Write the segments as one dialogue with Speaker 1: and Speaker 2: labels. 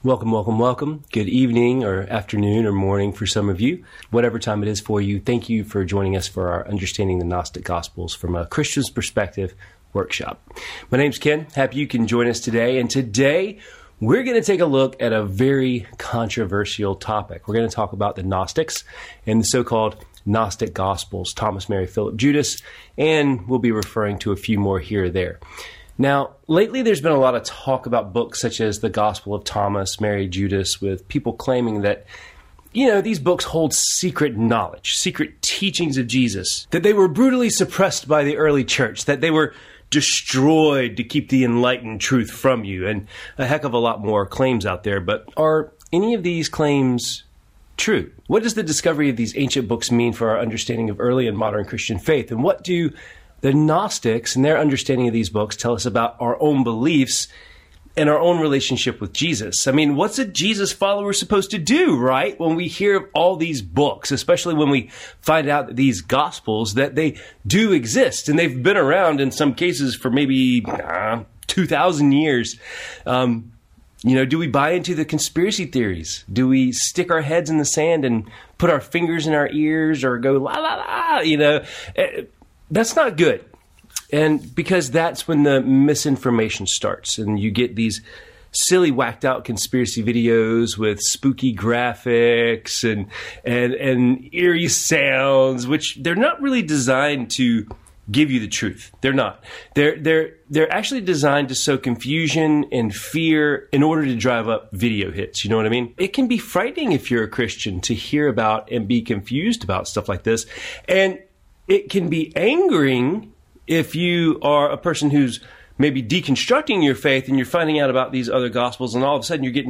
Speaker 1: Welcome, welcome, welcome. Good evening or afternoon or morning for some of you. Whatever time it is for you, thank you for joining us for our Understanding the Gnostic Gospels from a Christian's Perspective workshop. My name's Ken. Happy you can join us today. And today, we're going to take a look at a very controversial topic. We're going to talk about the Gnostics and the so-called Gnostic Gospels, Thomas, Mary, Philip, Judas, and we'll be referring to a few more here or there. Now, lately there's been a lot of talk about books such as the Gospel of Thomas, Mary, Judas, with people claiming that, these books hold secret knowledge, secret teachings of Jesus, that they were brutally suppressed by the early church, that they were destroyed to keep the enlightened truth from you, and a heck of a lot more claims out there. But are any of these claims true? What does the discovery of these ancient books mean for our understanding of early and modern Christian faith? And what do the Gnostics and their understanding of these books tell us about our own beliefs and our own relationship with Jesus? I mean, what's a Jesus follower supposed to do, right? When we hear of all these books, especially when we find out that these Gospels, that they do exist and they've been around in some cases for maybe 2,000 years. Do we buy into the conspiracy theories? Do we stick our heads in the sand and put our fingers in our ears or go la la la? That's not good. And because that's when the misinformation starts and you get these silly whacked out conspiracy videos with spooky graphics and eerie sounds, which they're not really designed to give you the truth. They're not. They're actually designed to sow confusion and fear in order to drive up video hits. You know what I mean? It can be frightening if you're a Christian to hear about and be confused about stuff like this. And it can be angering if you are a person who's maybe deconstructing your faith and you're finding out about these other gospels and all of a sudden you're getting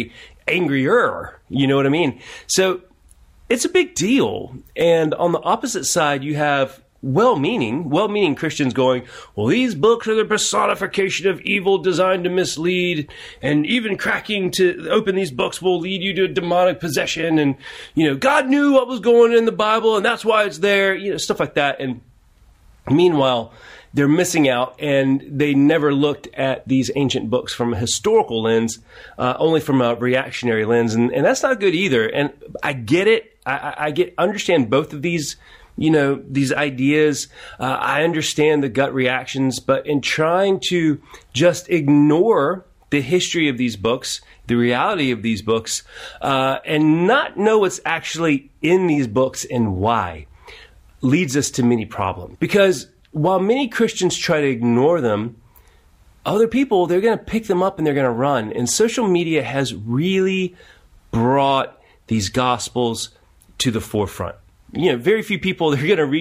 Speaker 1: angrier. You know what I mean? So it's a big deal. And on the opposite side, you have well-meaning Christians going, well, these books are the personification of evil designed to mislead, and even cracking to open these books will lead you to demonic possession, and, God knew what was going in the Bible, and that's why it's there, stuff like that. And meanwhile, they're missing out, and they never looked at these ancient books from a historical lens, only from a reactionary lens, and that's not good either. And I get it. I understand both of these these ideas. I understand the gut reactions, but in trying to just ignore the history of these books, the reality of these books, and not know what's actually in these books and why, leads us to many problems. Because while many Christians try to ignore them, other people, they're going to pick them up and they're going to run. And social media has really brought these Gospels to the forefront. Very few people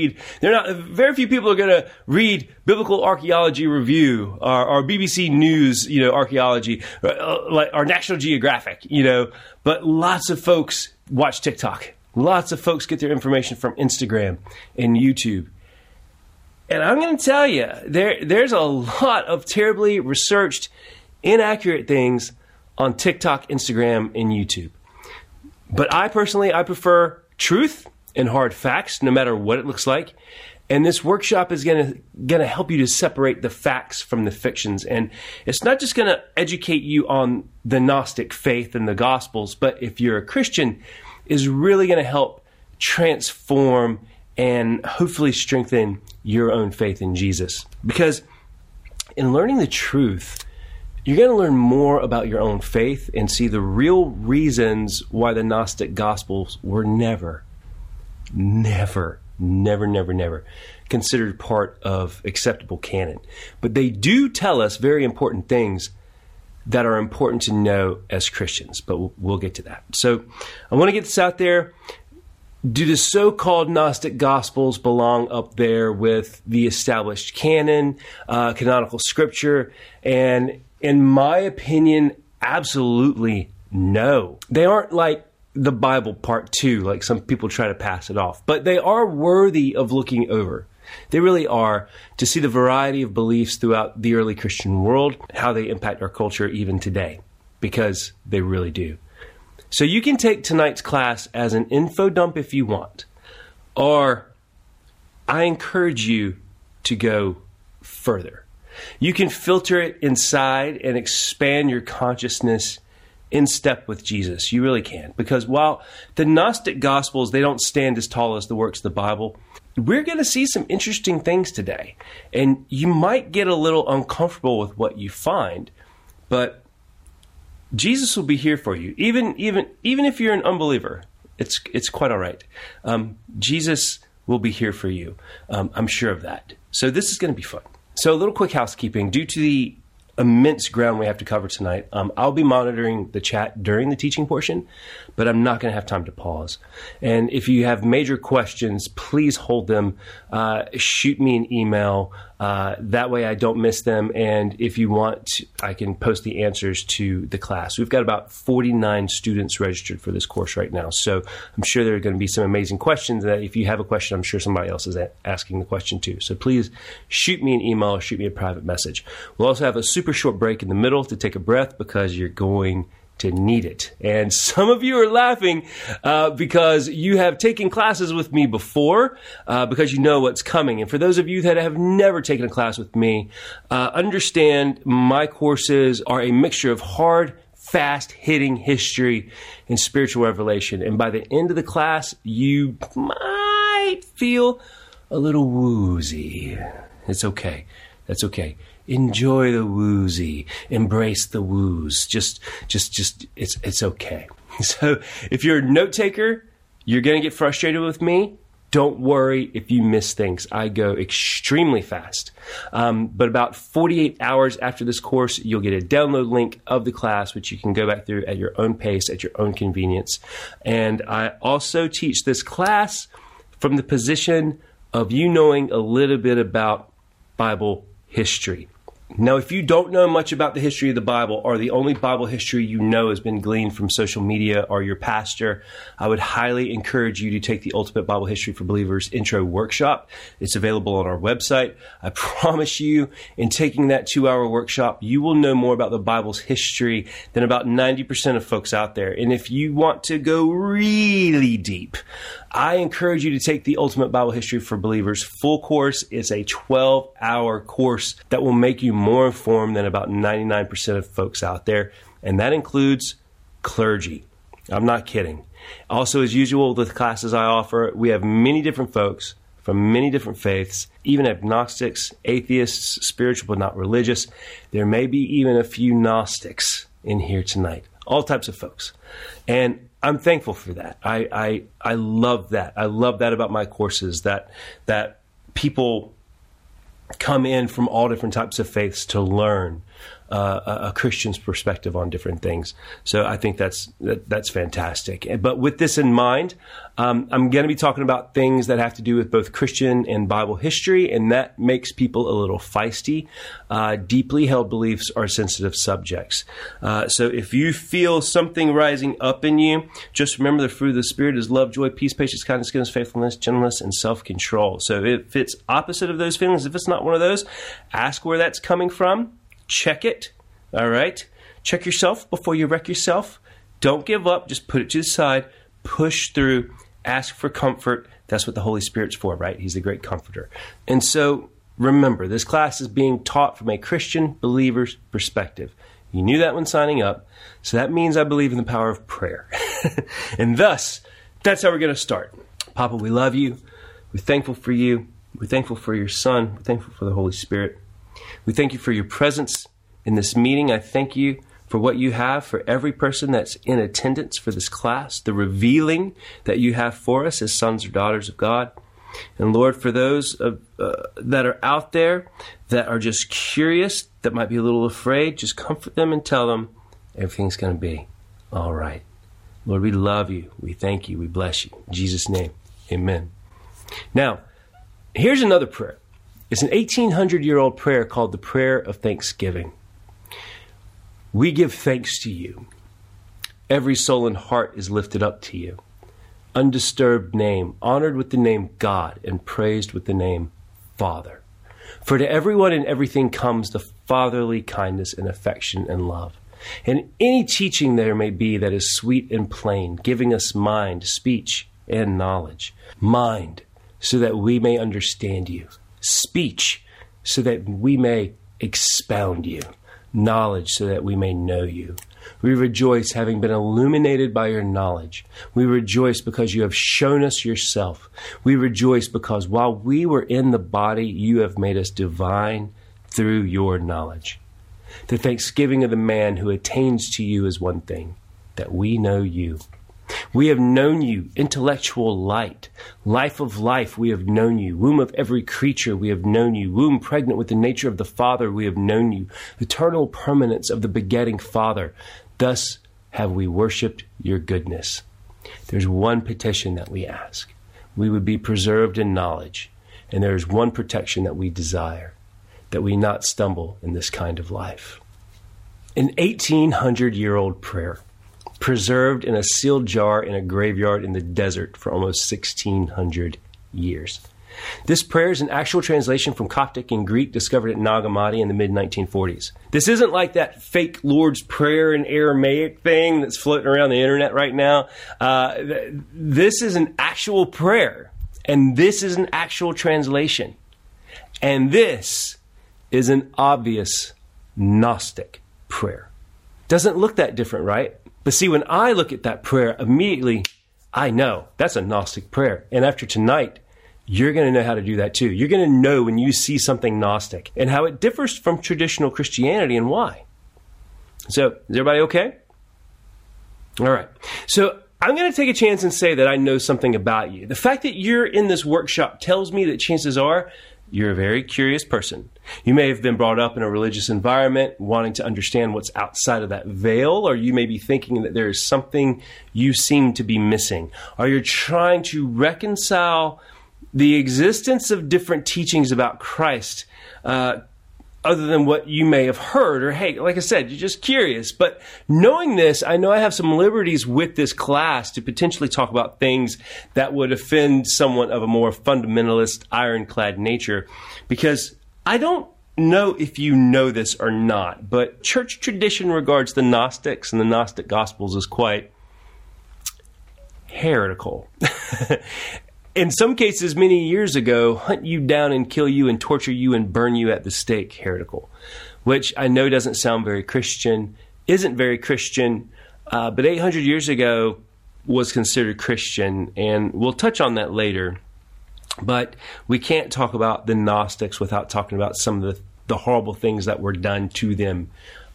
Speaker 1: very few people are going to read Biblical Archaeology Review or BBC News, archaeology, like our National Geographic, but lots of folks watch TikTok. Lots of folks get their information from Instagram and YouTube. And I'm going to tell you, there's a lot of terribly researched, inaccurate things on TikTok, Instagram, and YouTube. But I prefer truth and hard facts, no matter what it looks like. And this workshop is going to help you to separate the facts from the fictions. And it's not just going to educate you on the Gnostic faith and the Gospels, but if you're a Christian, is really going to help transform and hopefully strengthen your own faith in Jesus. Because in learning the truth, you're going to learn more about your own faith and see the real reasons why the Gnostic Gospels were never considered part of acceptable canon. But they do tell us very important things that are important to know as Christians. But we'll get to that. So I want to get this out there. Do the so-called Gnostic Gospels belong up there with the established canon, canonical scripture? And in my opinion, absolutely no. They aren't like the Bible part 2, like some people try to pass it off. But they are worthy of looking over. They really are, to see the variety of beliefs throughout the early Christian world, how they impact our culture even today, because they really do. So you can take tonight's class as an info dump if you want, or I encourage you to go further. You can filter it inside and expand your consciousness in step with Jesus. You really can. Because while the Gnostic Gospels, they don't stand as tall as the works of the Bible, we're going to see some interesting things today. And you might get a little uncomfortable with what you find, but Jesus will be here for you. Even if you're an unbeliever, it's quite all right. Jesus will be here for you. I'm sure of that. So this is going to be fun. So a little quick housekeeping. Due to the immense ground we have to cover tonight, I'll be monitoring the chat during the teaching portion, but I'm not going to have time to pause. And if you have major questions, please hold them. Shoot me an email. That way I don't miss them. And if you want, I can post the answers to the class. We've got about 49 students registered for this course right now. So I'm sure there are going to be some amazing questions that if you have a question, I'm sure somebody else is asking the question too. So please shoot me an email or shoot me a private message. We'll also have a super short break in the middle to take a breath because you're going to need it. And some of you are laughing because you have taken classes with me before because you know what's coming. And for those of you that have never taken a class with me, understand my courses are a mixture of hard, fast-hitting history and spiritual revelation. And by the end of the class, you might feel a little woozy. It's okay. That's okay. Enjoy the woozy. Embrace the woos. Just, it's okay. So if you're a note taker, you're going to get frustrated with me. Don't worry if you miss things. I go extremely fast. But about 48 hours after this course, you'll get a download link of the class, which you can go back through at your own pace, at your own convenience. And I also teach this class from the position of you knowing a little bit about Bible history. Now, if you don't know much about the history of the Bible, or the only Bible history you know has been gleaned from social media or your pastor, I would highly encourage you to take the Ultimate Bible History for Believers Intro Workshop. It's available on our website. I promise you, in taking that 2-hour workshop, you will know more about the Bible's history than about 90% of folks out there. And if you want to go really deep, I encourage you to take the Ultimate Bible History for Believers full course. It's a 12-hour course that will make you more informed than about 99% of folks out there. And that includes clergy. I'm not kidding. Also, as usual, the classes I offer, we have many different folks from many different faiths, even agnostics, atheists, spiritual but not religious. There may be even a few Gnostics in here tonight. All types of folks. And I'm thankful for that. I love that. I love that about my courses, that people come in from all different types of faiths to learn a Christian's perspective on different things. So I think that's fantastic. But with this in mind, I'm going to be talking about things that have to do with both Christian and Bible history, and that makes people a little feisty. Deeply held beliefs are sensitive subjects. So if you feel something rising up in you, just remember the fruit of the Spirit is love, joy, peace, patience, kindness, goodness, faithfulness, gentleness, and self-control. So if it's opposite of those feelings, if it's not one of those, ask where that's coming from. Check it. All right. Check yourself before you wreck yourself. Don't give up. Just put it to the side. Push through. Ask for comfort. That's what the Holy Spirit's for, right? He's the great comforter. And so remember, this class is being taught from a Christian believer's perspective. You knew that when signing up. So that means I believe in the power of prayer. And thus, that's how we're going to start. Papa, we love you. We're thankful for you. We're thankful for your Son. We're thankful for the Holy Spirit. We thank you for your presence in this meeting. I thank you for what you have for every person that's in attendance for this class, the revealing that you have for us as sons or daughters of God. And Lord, for those that are out there that are just curious, that might be a little afraid, just comfort them and tell them everything's going to be all right. Lord, we love you. We thank you. We bless you. In Jesus' name, amen. Now, here's another prayer. It's an 1,800-year-old prayer called the Prayer of Thanksgiving. We give thanks to you. Every soul and heart is lifted up to you. Undisturbed name, honored with the name God, and praised with the name Father. For to everyone and everything comes the fatherly kindness and affection and love. And any teaching there may be that is sweet and plain, giving us mind, speech, and knowledge. Mind, so that we may understand you. Speech, so that we may expound you. Knowledge, so that we may know you. We rejoice having been illuminated by your knowledge. We rejoice because you have shown us yourself. We rejoice because while we were in the body, you have made us divine through your knowledge. The thanksgiving of the man who attains to you is one thing, that we know you. We have known you, intellectual light. Life of life, we have known you. Womb of every creature, we have known you. Womb pregnant with the nature of the Father, we have known you. Eternal permanence of the begetting Father. Thus have we worshipped your goodness. There's one petition that we ask. We would be preserved in knowledge. And there is one protection that we desire, that we not stumble in this kind of life. An 1,800-year-old prayer, preserved in a sealed jar in a graveyard in the desert for almost 1,600 years. This prayer is an actual translation from Coptic and Greek discovered at Nag Hammadi in the mid-1940s. This isn't like that fake Lord's Prayer in Aramaic thing that's floating around the internet right now. This is an actual prayer, and this is an actual translation. And this is an obvious Gnostic prayer. Doesn't look that different, right? But see, when I look at that prayer, immediately I know that's a Gnostic prayer. And after tonight, you're going to know how to do that too. You're going to know when you see something Gnostic and how it differs from traditional Christianity and why. So, is everybody okay? All right. So, I'm going to take a chance and say that I know something about you. The fact that you're in this workshop tells me that chances are you're a very curious person. You may have been brought up in a religious environment, wanting to understand what's outside of that veil, or you may be thinking that there is something you seem to be missing. Or you're trying to reconcile the existence of different teachings about Christ, other than what you may have heard, or hey, like I said, you're just curious. But knowing this, I know I have some liberties with this class to potentially talk about things that would offend someone of a more fundamentalist, ironclad nature, because I don't know if you know this or not, but church tradition regards the Gnostics and the Gnostic Gospels as quite heretical. In some cases, many years ago, hunt you down and kill you and torture you and burn you at the stake, heretical, which I know doesn't sound very Christian, isn't very Christian, but 800 years ago was considered Christian, and we'll touch on that later. But we can't talk about the Gnostics without talking about some of the horrible things that were done to them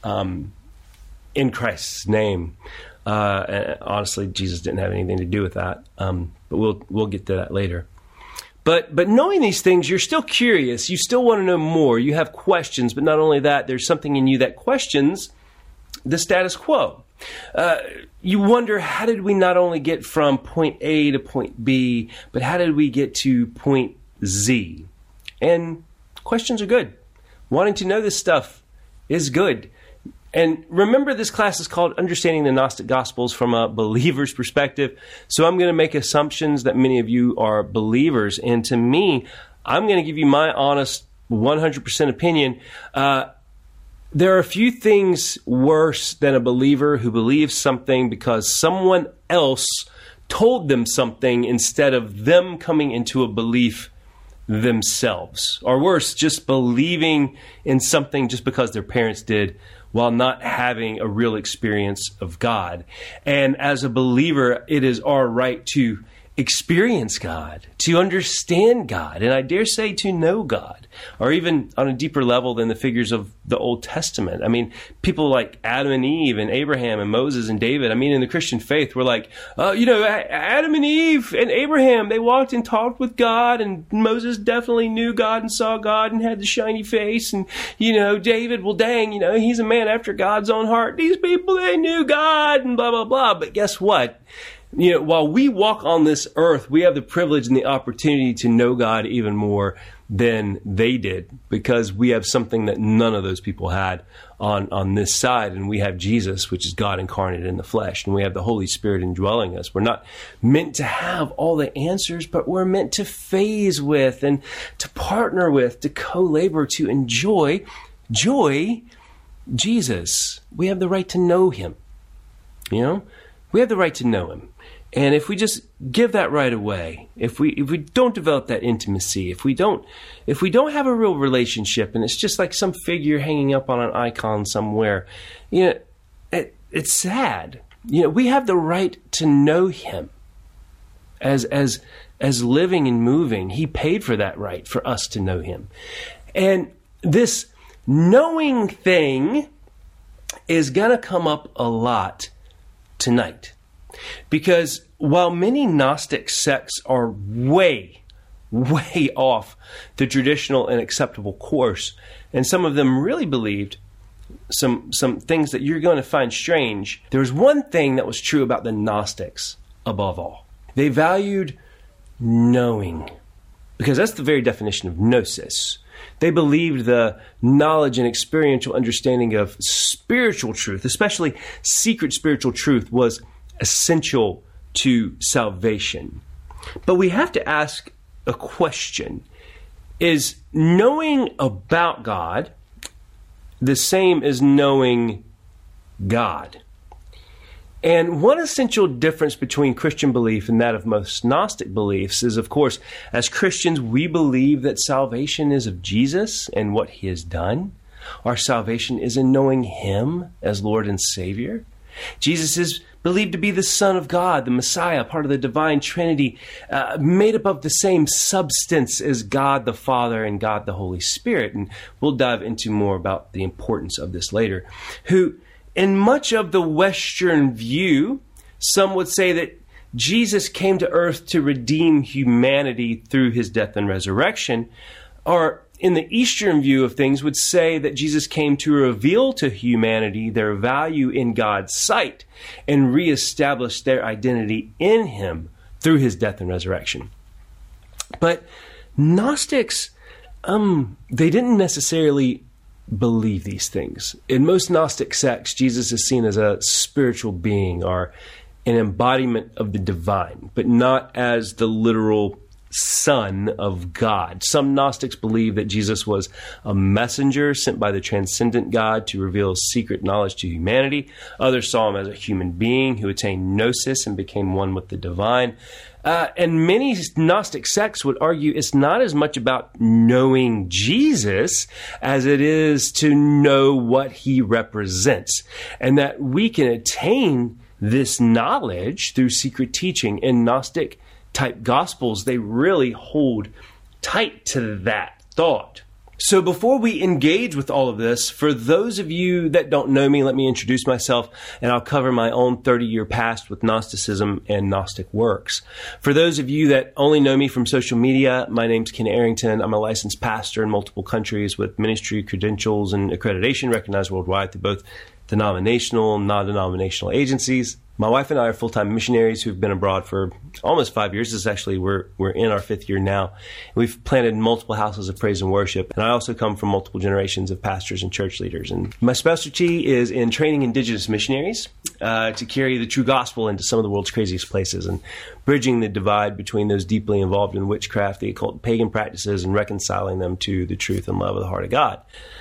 Speaker 1: in Christ's name. Honestly, Jesus didn't have anything to do with that, but we'll get to that later. But knowing these things, you're still curious. You still want to know more. You have questions, but not only that, there's something in you that questions the status quo. You wonder, how did we not only get from point A to point B, but how did we get to point Z? And questions are good. Wanting to know this stuff is good. And remember, this class is called Understanding the Gnostic Gospels from a believer's perspective. So I'm going to make assumptions that many of you are believers. And to me, I'm going to give you my honest 100% opinion. There are a few things worse than a believer who believes something because someone else told them something instead of them coming into a belief themselves. Or worse, just believing in something just because their parents did, while not having a real experience of God. And as a believer, it is our right to experience God, to understand God, and I dare say to know God, or even on a deeper level than the figures of the Old Testament. I mean, people like Adam and Eve and Abraham and Moses and David, I mean, in the Christian faith, we're like, Adam and Eve and Abraham, they walked and talked with God, and Moses definitely knew God and saw God and had the shiny face, and, David, well, dang, he's a man after God's own heart. These people, they knew God and blah, blah, blah. But guess what? While we walk on this earth, we have the privilege and the opportunity to know God even more than they did, because we have something that none of those people had on this side. And we have Jesus, which is God incarnate in the flesh. And we have the Holy Spirit indwelling us. We're not meant to have all the answers, but we're meant to phase with and to partner with, to co-labor, to enjoy Jesus. We have the right to know him. We have the right to know him. And if we just give that right away, if we don't develop that intimacy, if we don't have a real relationship, and it's just like some figure hanging up on an icon somewhere, it's sad. We have the right to know him as living and moving. He paid for that right for us to know him. And this knowing thing is going to come up a lot tonight. Because while many Gnostic sects are way off the traditional and acceptable course, and some of them really believed some things that you're going to find strange, there was one thing that was true about the Gnostics above all. They valued knowing, because that's the very definition of gnosis. They believed the knowledge and experiential understanding of spiritual truth, especially secret spiritual truth, was essential to salvation. But we have to ask a question. Is knowing about God the same as knowing God? And one essential difference between Christian belief and that of most Gnostic beliefs is, of course, as Christians, we believe that salvation is of Jesus and what he has done. Our salvation is in knowing him as Lord and Savior. Jesus is believed to be the Son of God, the Messiah, part of the divine Trinity, made up of the same substance as God the Father and God the Holy Spirit. And we'll dive into more about the importance of this later. Who, in much of the Western view, some would say that Jesus came to earth to redeem humanity through his death and resurrection, or in the Eastern view of things would say that Jesus came to reveal to humanity their value in God's sight and reestablish their identity in him through his death and resurrection. But Gnostics, they didn't necessarily believe these things. In most Gnostic sects, Jesus is seen as a spiritual being or an embodiment of the divine, but not as the literal Son of God. Some Gnostics believe that Jesus was a messenger sent by the transcendent God to reveal secret knowledge to humanity. Others saw him as a human being who attained gnosis and became one with the divine. And many Gnostic sects would argue it's not as much about knowing Jesus as it is to know what he represents, and that we can attain this knowledge through secret teaching. In Gnostic type gospels, they really hold tight to that thought. So before we engage with all of this, for those of you that don't know me, let me introduce myself, and I'll cover my own 30-year past with Gnosticism and Gnostic works. For those of you that only know me from social media, my name's Ken Arrington. I'm a licensed pastor in multiple countries with ministry credentials and accreditation recognized worldwide through both denominational and non-denominational agencies. My wife and I are full-time missionaries who've been abroad for almost 5 years. This is actually, we're in our 5th year now. We've planted multiple houses of praise and worship. And I also come from multiple generations of pastors and church leaders. And my specialty is in training indigenous missionaries to carry the true gospel into some of the world's craziest places and bridging the divide between those deeply involved in witchcraft, the occult, pagan practices, and reconciling them to the truth and love of the heart of God.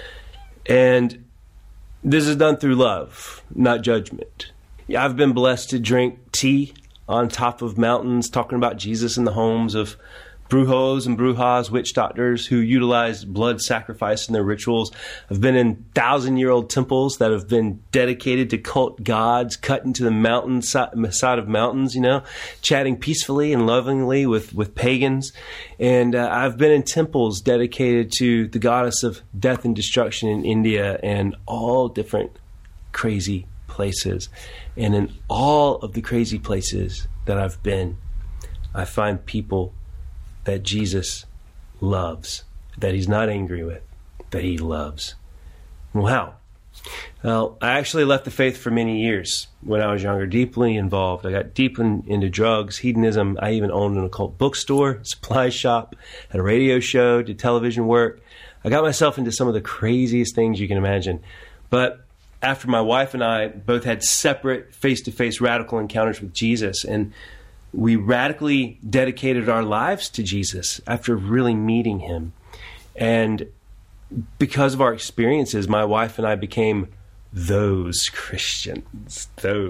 Speaker 1: And this is done through love, not judgment. Yeah, I've been blessed to drink tea on top of mountains, talking about Jesus in the homes of brujos and brujas, witch doctors who utilize blood sacrifice in their rituals. I've been in 1,000-year-old temples that have been dedicated to cult gods, cut into the side of mountains, chatting peacefully and lovingly with pagans. And I've been in temples dedicated to the goddess of death and destruction in India and all different crazy places. And in all of the crazy places that I've been, I find people that Jesus loves, that he's not angry with, that he loves. Well, how? Well, I actually left the faith for many years when I was younger, deeply involved. I got deep into drugs, hedonism. I even owned an occult bookstore, supply shop, had a radio show, did television work. I got myself into some of the craziest things you can imagine. But after my wife and I both had separate face-to-face radical encounters with Jesus, and we radically dedicated our lives to Jesus after really meeting him. And because of our experiences, my wife and I became those Christians,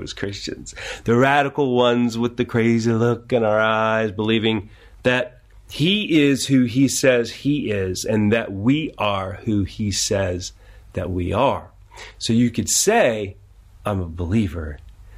Speaker 1: the radical ones with the crazy look in our eyes, believing that he is who he says he is and that we are who he says that we are. So you could say I'm a believer.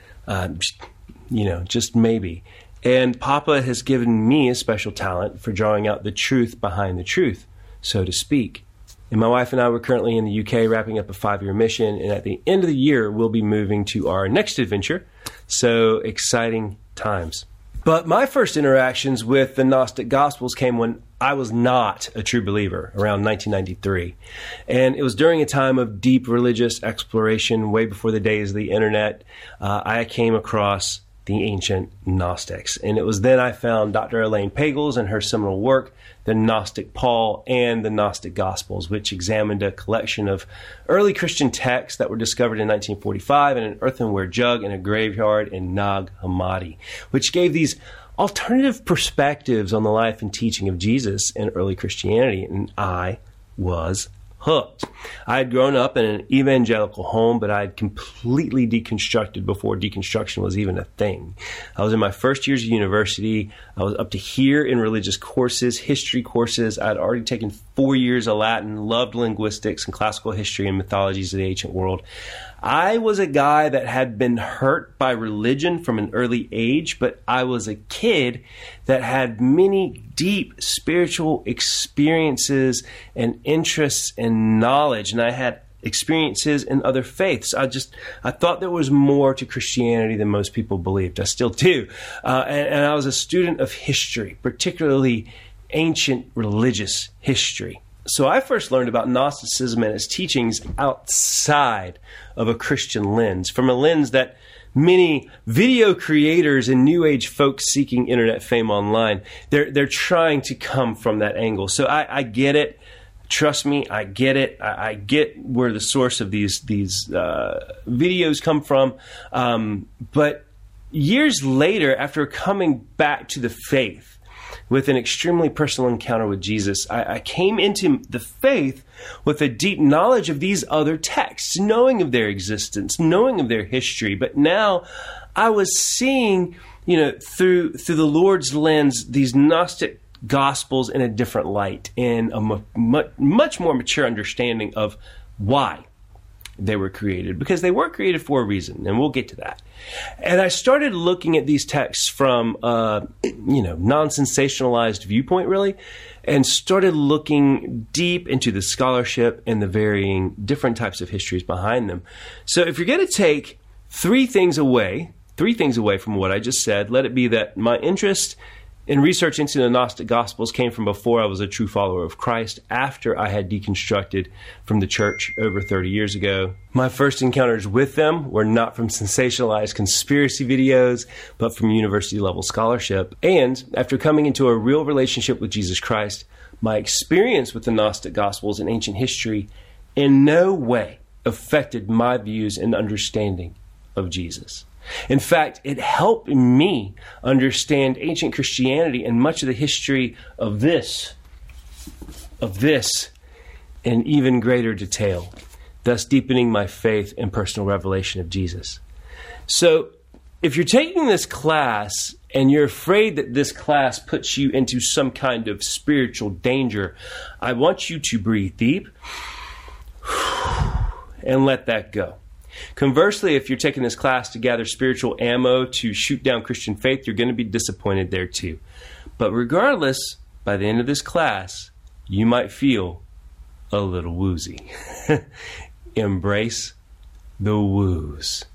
Speaker 1: Just maybe. And Papa has given me a special talent for drawing out the truth behind the truth, so to speak. And my wife and I were currently in the UK wrapping up a 5-year mission, and at the end of the year, we'll be moving to our next adventure. So exciting times. But my first interactions with the Gnostic Gospels came when I was not a true believer, around 1993. And it was during a time of deep religious exploration, way before the days of the internet. I came across the ancient Gnostics. And it was then I found Dr. Elaine Pagels and her seminal work, The Gnostic Paul and the Gnostic Gospels, which examined a collection of early Christian texts that were discovered in 1945 in an earthenware jug in a graveyard in Nag Hammadi, which gave these alternative perspectives on the life and teaching of Jesus and early Christianity. And I was hooked. I had grown up in an evangelical home, but I had completely deconstructed before deconstruction was even a thing. I was in my first years of university. I was up to here in religious courses, history courses. I had already taken 4 years of Latin, loved linguistics and classical history and mythologies of the ancient world. I was a guy that had been hurt by religion from an early age, but I was a kid that had many deep spiritual experiences and interests and knowledge, and I had experiences in other faiths. I thought there was more to Christianity than most people believed. I still do. And I was a student of history, particularly ancient religious history. So I first learned about Gnosticism and its teachings outside of a Christian lens, from a lens that many video creators and New Age folks seeking internet fame online, they're trying to come from that angle. So I get it. Trust me, I get it. I get where the source of these videos come from. But years later, after coming back to the faith, with an extremely personal encounter with Jesus, I came into the faith with a deep knowledge of these other texts, knowing of their existence, knowing of their history. But now I was seeing, through the Lord's lens, these Gnostic Gospels in a different light, and a much more mature understanding of why they were created, because they were created for a reason, and we'll get to that. And I started looking at these texts from non-sensationalized viewpoint, really, and started looking deep into the scholarship and the varying different types of histories behind them. So if you're going to take three things away from what I just said, let it be that my interest in research into the Gnostic Gospels came from before I was a true follower of Christ, after I had deconstructed from the church over 30 years ago. My first encounters with them were not from sensationalized conspiracy videos, but from university-level scholarship. And after coming into a real relationship with Jesus Christ, my experience with the Gnostic Gospels and ancient history in no way affected my views and understanding of Jesus. In fact, it helped me understand ancient Christianity and much of the history of this in even greater detail, thus deepening my faith and personal revelation of Jesus. So, if you're taking this class and you're afraid that this class puts you into some kind of spiritual danger, I want you to breathe deep and let that go. Conversely, if you're taking this class to gather spiritual ammo to shoot down Christian faith, you're going to be disappointed there too. But regardless, by the end of this class, you might feel a little woozy. Embrace the woos.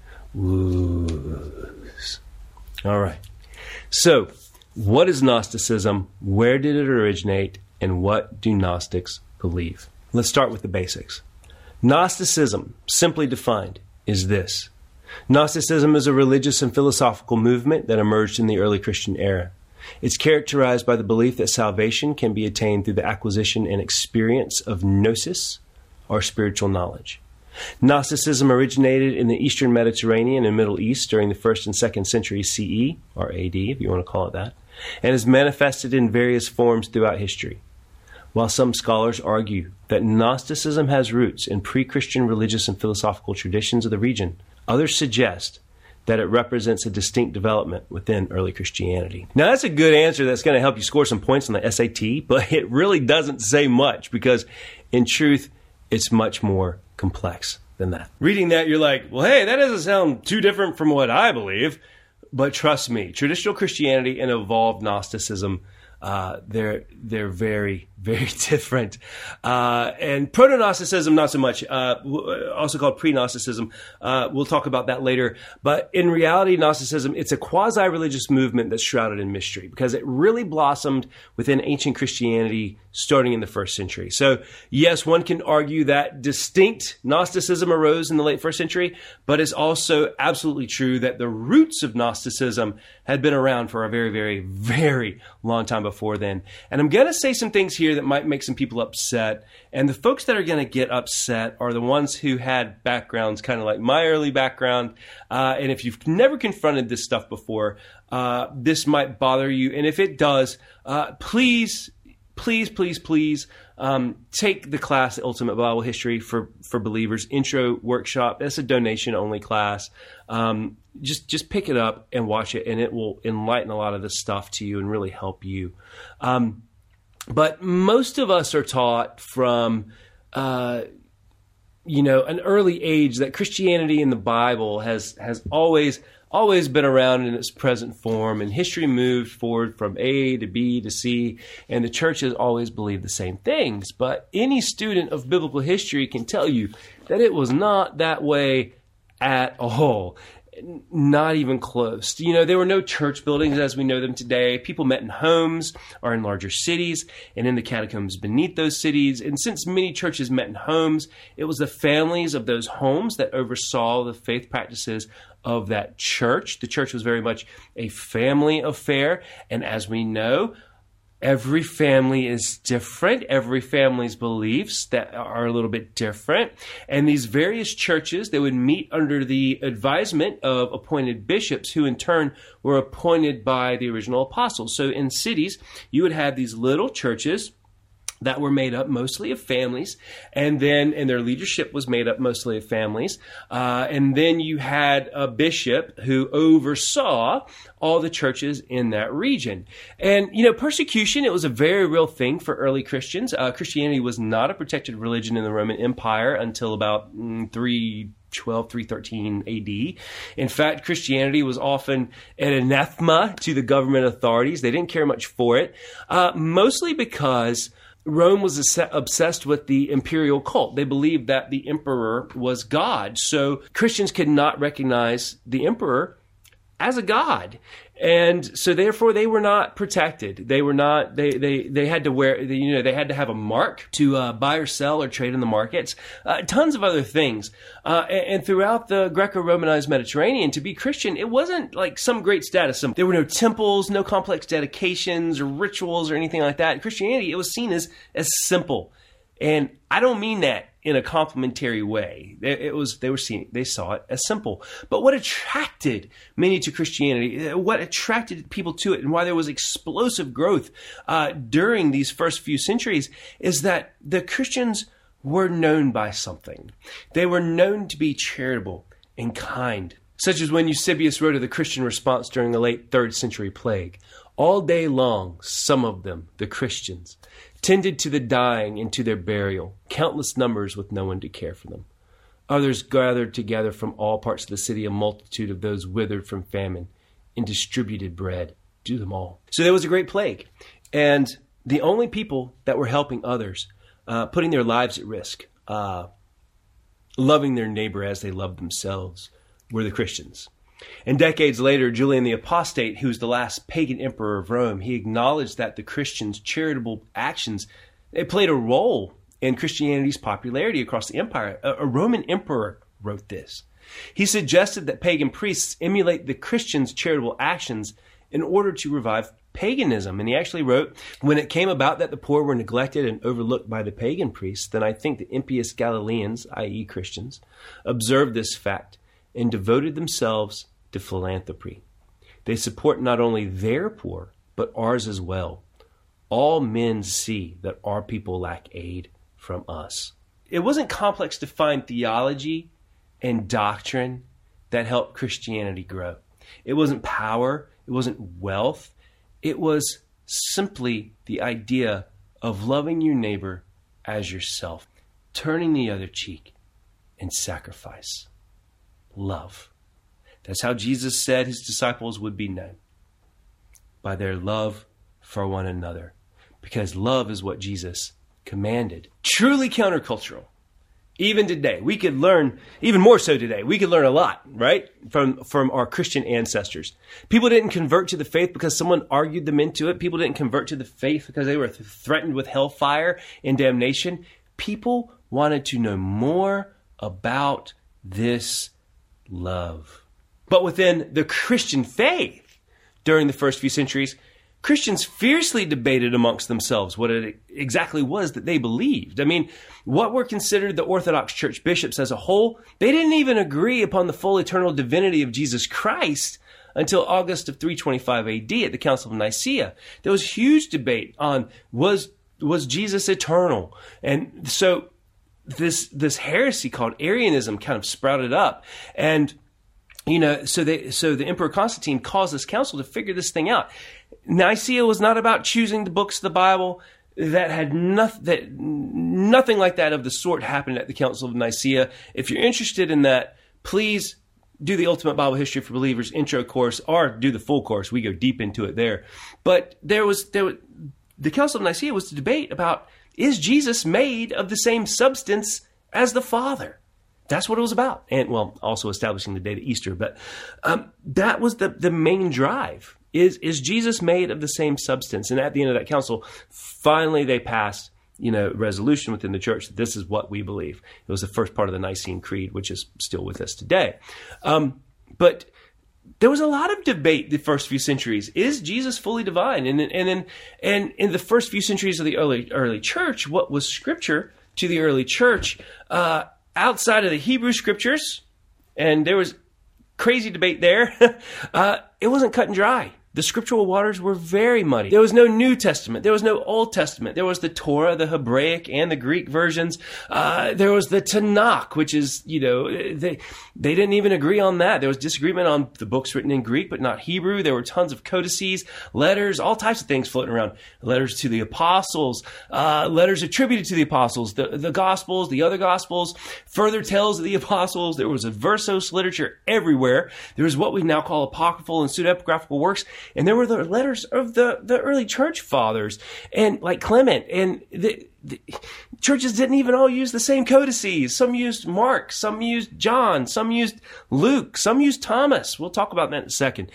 Speaker 1: Woos. All right. So, what is Gnosticism? Where did it originate? And what do Gnostics believe? Let's start with the basics. Gnosticism, simply defined, is this. Gnosticism is a religious and philosophical movement that emerged in the early Christian era. It's characterized by the belief that salvation can be attained through the acquisition and experience of gnosis, or spiritual knowledge. Gnosticism originated in the Eastern Mediterranean and Middle East during the 1st and 2nd century CE, or AD, if you want to call it that, and is manifested in various forms throughout history. While some scholars argue that Gnosticism has roots in pre-Christian religious and philosophical traditions of the region, others suggest that it represents a distinct development within early Christianity. Now, that's a good answer that's going to help you score some points on the SAT, but it really doesn't say much because, in truth, it's much more complex than that. Reading that, you're like, well, hey, that doesn't sound too different from what I believe. But trust me, traditional Christianity and evolved Gnosticism, they're very, very different. And proto-Gnosticism, not so much, also called pre-Gnosticism. We'll talk about that later. But in reality, Gnosticism, it's a quasi-religious movement that's shrouded in mystery because it really blossomed within ancient Christianity starting in the first century. So yes, one can argue that distinct Gnosticism arose in the late first century, but it's also absolutely true that the roots of Gnosticism had been around for a very, very, very long time before then. And I'm going to say some things here that might make some people upset. And the folks that are going to get upset are the ones who had backgrounds kind of like my early background. And if you've never confronted this stuff before, this might bother you. And if it does, please take the class, Ultimate Bible History for Believers Intro Workshop. That's a donation-only class. Just pick it up and watch it, and it will enlighten a lot of this stuff to you and really help you. But most of us are taught from, an early age that Christianity in the Bible has always been around in its present form, and history moved forward from A to B to C, and the church has always believed the same things. But any student of biblical history can tell you that it was not that way at all. Not even close. There were no church buildings as we know them today. People met in homes or in larger cities and in the catacombs beneath those cities. And since many churches met in homes, it was the families of those homes that oversaw the faith practices of that church. The church was very much a family affair. And as we know, every family is different. Every family's beliefs that are a little bit different. And these various churches, they would meet under the advisement of appointed bishops who in turn were appointed by the original apostles. So in cities, you would have these little churches that were made up mostly of families, and their leadership was made up mostly of families. And then you had a bishop who oversaw all the churches in that region. And, persecution, it was a very real thing for early Christians. Christianity was not a protected religion in the Roman Empire until about 313 AD. In fact, Christianity was often an anathema to the government authorities. They didn't care much for it, mostly because Rome was obsessed with the imperial cult. They believed that the emperor was God. So Christians could not recognize the emperor as a god. And so therefore they were not protected. They were not, they had to wear, they had to have a mark to buy or sell or trade in the markets, tons of other things. And throughout the Greco-Romanized Mediterranean, to be Christian, it wasn't like some great status. There were no temples, no complex dedications or rituals or anything like that. In Christianity, it was seen as simple. And I don't mean that in a complimentary way. They saw it as simple. But what attracted many to Christianity, what attracted people to it, and why there was explosive growth during these first few centuries, is that the Christians were known by something. They were known to be charitable and kind, such as when Eusebius wrote of the Christian response during the late 3rd century plague. All day long, some of them, the Christians, tended to the dying and to their burial, countless numbers with no one to care for them. Others gathered together from all parts of the city a multitude of those withered from famine and distributed bread to them all. So there was a great plague. And the only people that were helping others, putting their lives at risk, loving their neighbor as they loved themselves, were the Christians. And decades later, Julian the Apostate, who was the last pagan emperor of Rome, he acknowledged that the Christians' charitable actions, they played a role in Christianity's popularity across the empire. A Roman emperor wrote this. He suggested that pagan priests emulate the Christians' charitable actions in order to revive paganism. And he actually wrote, when it came about that the poor were neglected and overlooked by the pagan priests, then I think the impious Galileans, i.e. Christians, observed this fact and devoted themselves to philanthropy. They support not only their poor, but ours as well. All men see that our people lack aid from us. It wasn't complex to find theology and doctrine that helped Christianity grow. It wasn't power. It wasn't wealth. It was simply the idea of loving your neighbor as yourself, turning the other cheek, and sacrifice. Love. That's how Jesus said his disciples would be known, by their love for one another, because love is what Jesus commanded. Truly countercultural. Even today, we could learn, even more so today, we could learn a lot, right, from our Christian ancestors. People didn't convert to the faith because someone argued them into it. People didn't convert to the faith because they were threatened with hellfire and damnation. People wanted to know more about this love. But within the Christian faith, during the first few centuries, Christians fiercely debated amongst themselves what it exactly was that they believed. I mean, what were considered the Orthodox Church bishops as a whole, they didn't even agree upon the full eternal divinity of Jesus Christ until August of 325 AD at the Council of Nicaea. There was huge debate on was Jesus eternal? And so this heresy called Arianism kind of sprouted up. And so the Emperor Constantine caused this council to figure this thing out. Nicaea was not about choosing the books of the Bible. That had nothing like that of the sort happened at the Council of Nicaea. If you're interested in that, please do the Ultimate Bible History for Believers intro course, or do the full course. We go deep into it there. But the Council of Nicaea was to debate about, is Jesus made of the same substance as the Father? That's what it was about. And, well, also establishing the date of Easter. But that was the main drive. Is Jesus made of the same substance? And at the end of that council, finally they passed, resolution within the church that this is what we believe. It was the first part of the Nicene Creed, which is still with us today. But there was a lot of debate the first few centuries. Is Jesus fully divine? And in the first few centuries of the early church, what was Scripture to the early church? Outside of the Hebrew Scriptures, and there was crazy debate there, it wasn't cut and dry. The scriptural waters were very muddy. There was no New Testament. There was no Old Testament. There was the Torah, the Hebraic, and the Greek versions. There was the Tanakh, which is, they didn't even agree on that. There was disagreement on the books written in Greek, but not Hebrew. There were tons of codices, letters, all types of things floating around. Letters to the apostles, letters attributed to the apostles, the Gospels, the other Gospels, further tales of the apostles. There was a versos literature everywhere. There was what we now call apocryphal and pseudepigraphical works. And there were the letters of the early church fathers, and like Clement, and the churches didn't even all use the same codices. Some used Mark, some used John, some used Luke, some used Thomas. We'll talk about that in a second.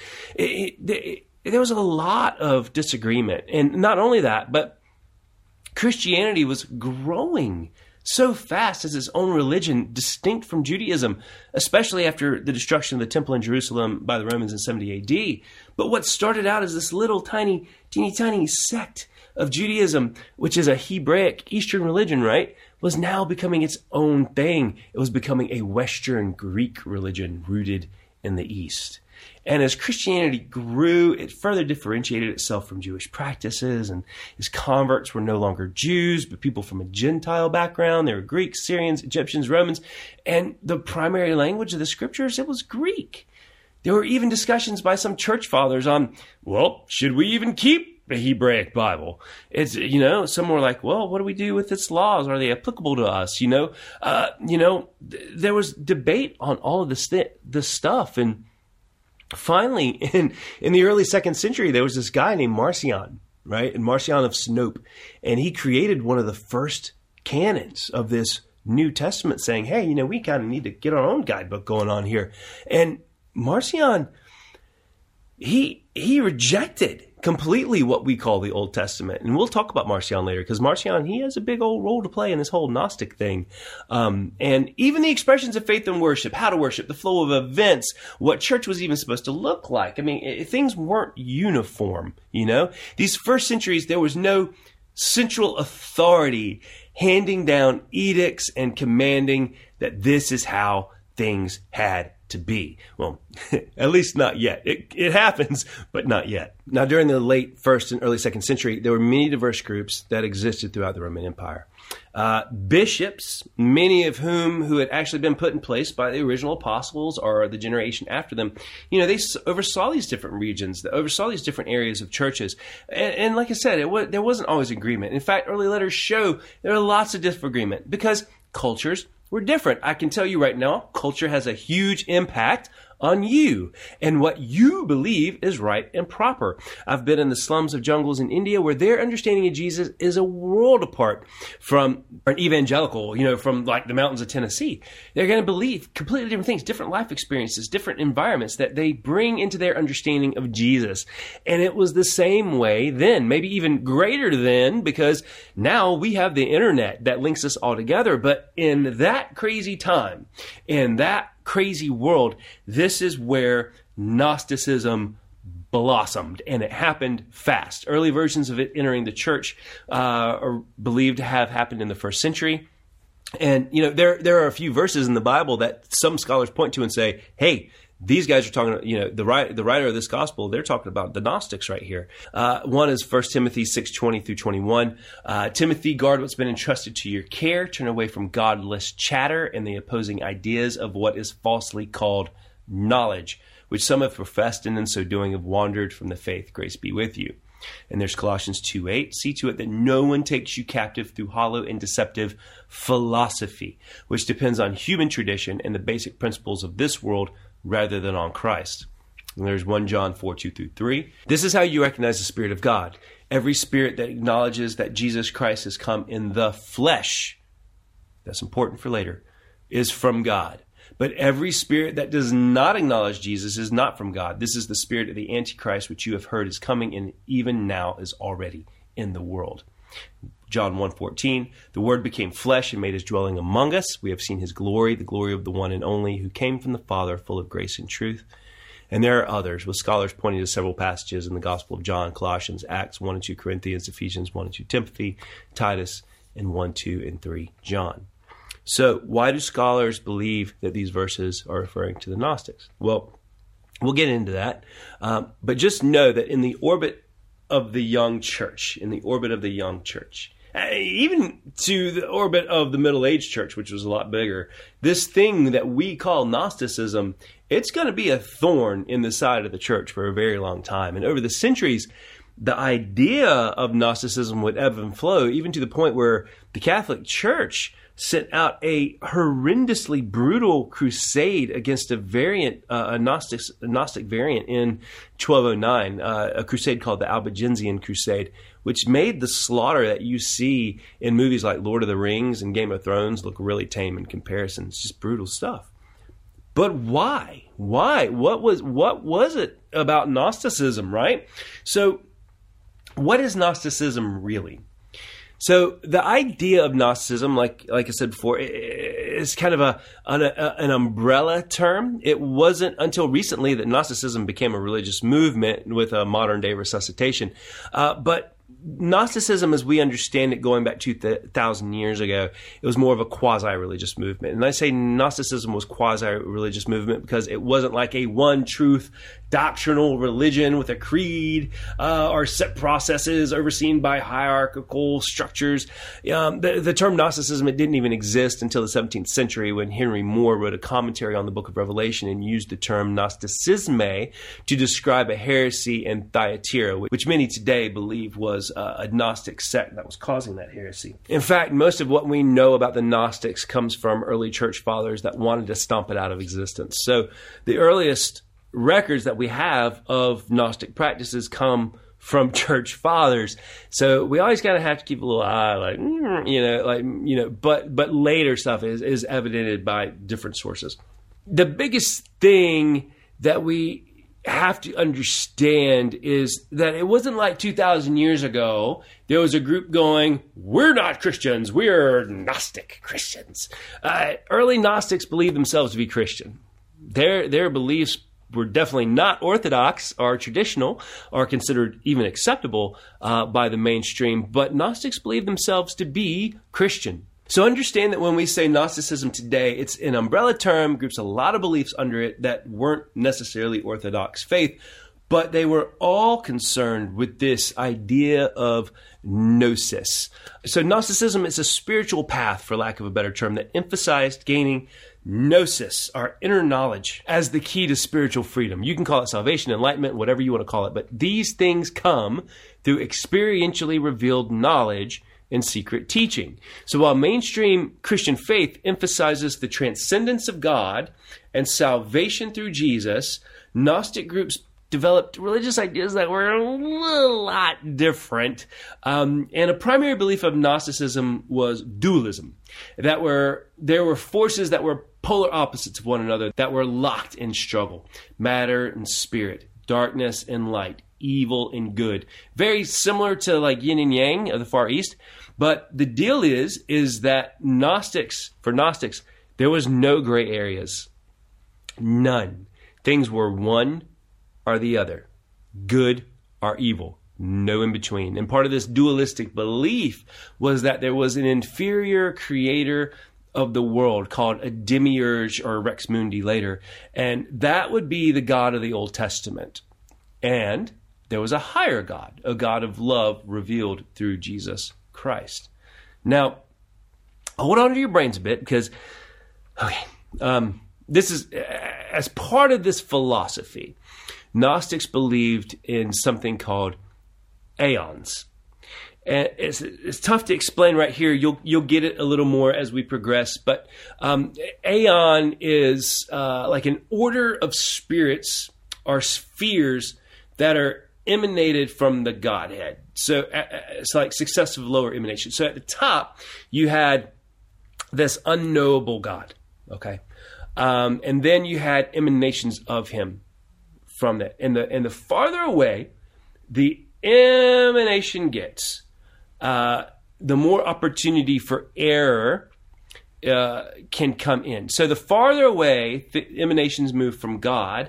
Speaker 1: There was a lot of disagreement. And not only that, but Christianity was growing so fast as its own religion, distinct from Judaism, especially after the destruction of the temple in Jerusalem by the Romans in 70 AD. But what started out as this little teeny tiny sect of Judaism, which is a Hebraic Eastern religion, right, was now becoming its own thing. It was becoming a Western Greek religion rooted in the East. And as Christianity grew, it further differentiated itself from Jewish practices, and its converts were no longer Jews, but people from a Gentile background. They were Greeks, Syrians, Egyptians, Romans, and the primary language of the scriptures, it was Greek. There were even discussions by some church fathers on, well, should we even keep a Hebraic Bible? It's, some were like, well, what do we do with its laws? Are they applicable to us? There was debate on all of this stuff. And finally, in the early 2nd century, there was this guy named Marcion, right? And Marcion of Sinope. And he created one of the first canons of this New Testament, saying, hey, we kind of need to get our own guidebook going on here. And Marcion, he rejected completely what we call the Old Testament. And we'll talk about Marcion later, because Marcion, he has a big old role to play in this whole Gnostic thing. And even the expressions of faith and worship, how to worship, the flow of events, what church was even supposed to look like. I mean, things weren't uniform, These first centuries, there was no central authority handing down edicts and commanding that this is how things had to be. Well, at least not yet. It happens, but not yet. Now, during the late 1st and early 2nd century, there were many diverse groups that existed throughout the Roman Empire. Bishops, many of who had actually been put in place by the original apostles or the generation after them, they oversaw these different regions, they oversaw these different areas of churches. And like I said, there wasn't always agreement. In fact, early letters show there are lots of disagreement because cultures We're different. I can tell you right now, culture has a huge impact on you and what you believe is right and proper. I've been in the slums of jungles in India where their understanding of Jesus is a world apart from an evangelical, from like the mountains of Tennessee. They're going to believe completely different things, different life experiences, different environments that they bring into their understanding of Jesus. And it was the same way then, maybe even greater then, because now we have the internet that links us all together. But in that crazy time, in that crazy world, this is where Gnosticism blossomed, and it happened fast. Early versions of it entering the church are believed to have happened in the first century. And, there are a few verses in the Bible that some scholars point to and say, hey, these guys are talking, the writer of this gospel, they're talking about the Gnostics right here. One is 1 Timothy 6:20 through 21. Timothy, guard what's been entrusted to your care. Turn away from godless chatter and the opposing ideas of what is falsely called knowledge, which some have professed and in so doing have wandered from the faith. Grace be with you. And there's Colossians 2:8. See to it that no one takes you captive through hollow and deceptive philosophy, which depends on human tradition and the basic principles of this world rather than on Christ. And there's 1 John 4:2 through 3. This is how you recognize the Spirit of God. Every spirit that acknowledges that Jesus Christ has come in the flesh, that's important for later, is from God. But every spirit that does not acknowledge Jesus is not from God. This is the spirit of the Antichrist, which you have heard is coming and even now is already in the world. John 1:14, the Word became flesh and made his dwelling among us. We have seen his glory, the glory of the one and only who came from the Father, full of grace and truth. And there are others, with scholars pointing to several passages in the Gospel of John, Colossians, Acts 1 and 2 Corinthians, Ephesians 1 and 2 Timothy, Titus, and 1, 2, and 3 John. So why do scholars believe that these verses are referring to the Gnostics? Well, we'll get into that. But just know that in the orbit of the young church, even to the orbit of the middle-aged church, which was a lot bigger, this thing that we call Gnosticism, it's going to be a thorn in the side of the church for a very long time. And over the centuries, the idea of Gnosticism would ebb and flow, even to the point where the Catholic Church sent out a horrendously brutal crusade against a variant, a Gnostic variant in 1209, a crusade called the Albigensian Crusade, which made the slaughter that you see in movies like Lord of the Rings and Game of Thrones look really tame in comparison. It's just brutal stuff. But why? Why? What was it about Gnosticism, right? So what is Gnosticism really? So the idea of Gnosticism, like I said before, is kind of an umbrella term. It wasn't until recently that Gnosticism became a religious movement with a modern day resuscitation. But Gnosticism, as we understand it, going back 2,000 years ago, it was more of a quasi-religious movement. And I say Gnosticism was quasi-religious movement because it wasn't like a one-truth doctrinal religion with a creed or set processes overseen by hierarchical structures. The term Gnosticism, it didn't even exist until the 17th century when Henry Moore wrote a commentary on the Book of Revelation and used the term Gnosticisme to describe a heresy in Thyatira, which many today believe was a Gnostic sect that was causing that heresy. In fact, most of what we know about the Gnostics comes from early church fathers that wanted to stomp it out of existence. So the earliest records that we have of Gnostic practices come from church fathers. So we always kind of have to keep a little eye, but later stuff is evidenced by different sources. The biggest thing that we have to understand is that it wasn't like 2,000 years ago, there was a group going, we're not Christians, we're Gnostic Christians. Early Gnostics believed themselves to be Christian. Their beliefs were definitely not orthodox or traditional or considered even acceptable by the mainstream, but Gnostics believed themselves to be Christian. So understand that when we say Gnosticism today, it's an umbrella term, groups a lot of beliefs under it that weren't necessarily Orthodox faith, but they were all concerned with this idea of gnosis. So Gnosticism is a spiritual path, for lack of a better term, that emphasized gaining gnosis, our inner knowledge, as the key to spiritual freedom. You can call it salvation, enlightenment, whatever you want to call it, but these things come through experientially revealed knowledge and secret teaching. So while mainstream Christian faith emphasizes the transcendence of God and salvation through Jesus, Gnostic groups developed religious ideas that were a lot different. And a primary belief of Gnosticism was dualism. There were forces that were polar opposites of one another that were locked in struggle. Matter and spirit, darkness and light, evil and good. Very similar to like yin and yang of the Far East. But the deal is that for Gnostics, there was no gray areas. None. Things were one or the other. Good or evil. No in between. And part of this dualistic belief was that there was an inferior creator of the world called a demiurge or Rex Mundi later. And that would be the God of the Old Testament. And there was a higher God, a God of love revealed through Jesus Christ. Now, hold on to your brains a bit because, this is, as part of this philosophy, Gnostics believed in something called aeons. And it's tough to explain right here. You'll get it a little more as we progress. But aeon is like an order of spirits or spheres that are emanated from the Godhead. So it's like successive lower emanation. So at the top, you had this unknowable God, okay? And then you had emanations of him from that. And the farther away the emanation gets, the more opportunity for error can come in. So the farther away the emanations move from God,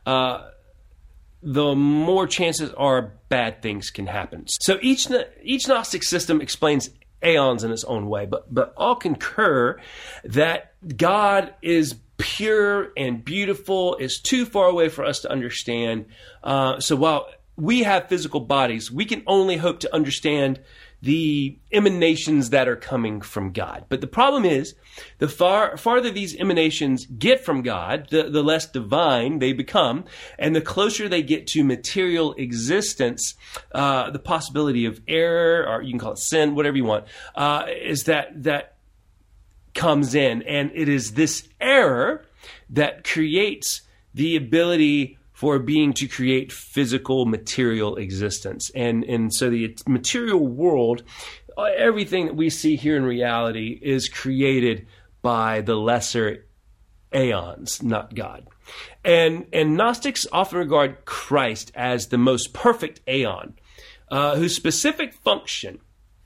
Speaker 1: the more chances are bad things can happen. So each Gnostic system explains aeons in its own way, but all concur that God is pure and beautiful, is too far away for us to understand. So while we have physical bodies, we can only hope to understand the emanations that are coming from God. But the problem is, the farther these emanations get from God, the less divine they become, and the closer they get to material existence, the possibility of error, or you can call it sin, whatever you want, is that comes in. And it is this error that creates the ability for a being to create physical material existence. And so the material world, everything that we see here in reality is created by the lesser aeons, not God. And Gnostics often regard Christ as the most perfect aeon, whose specific function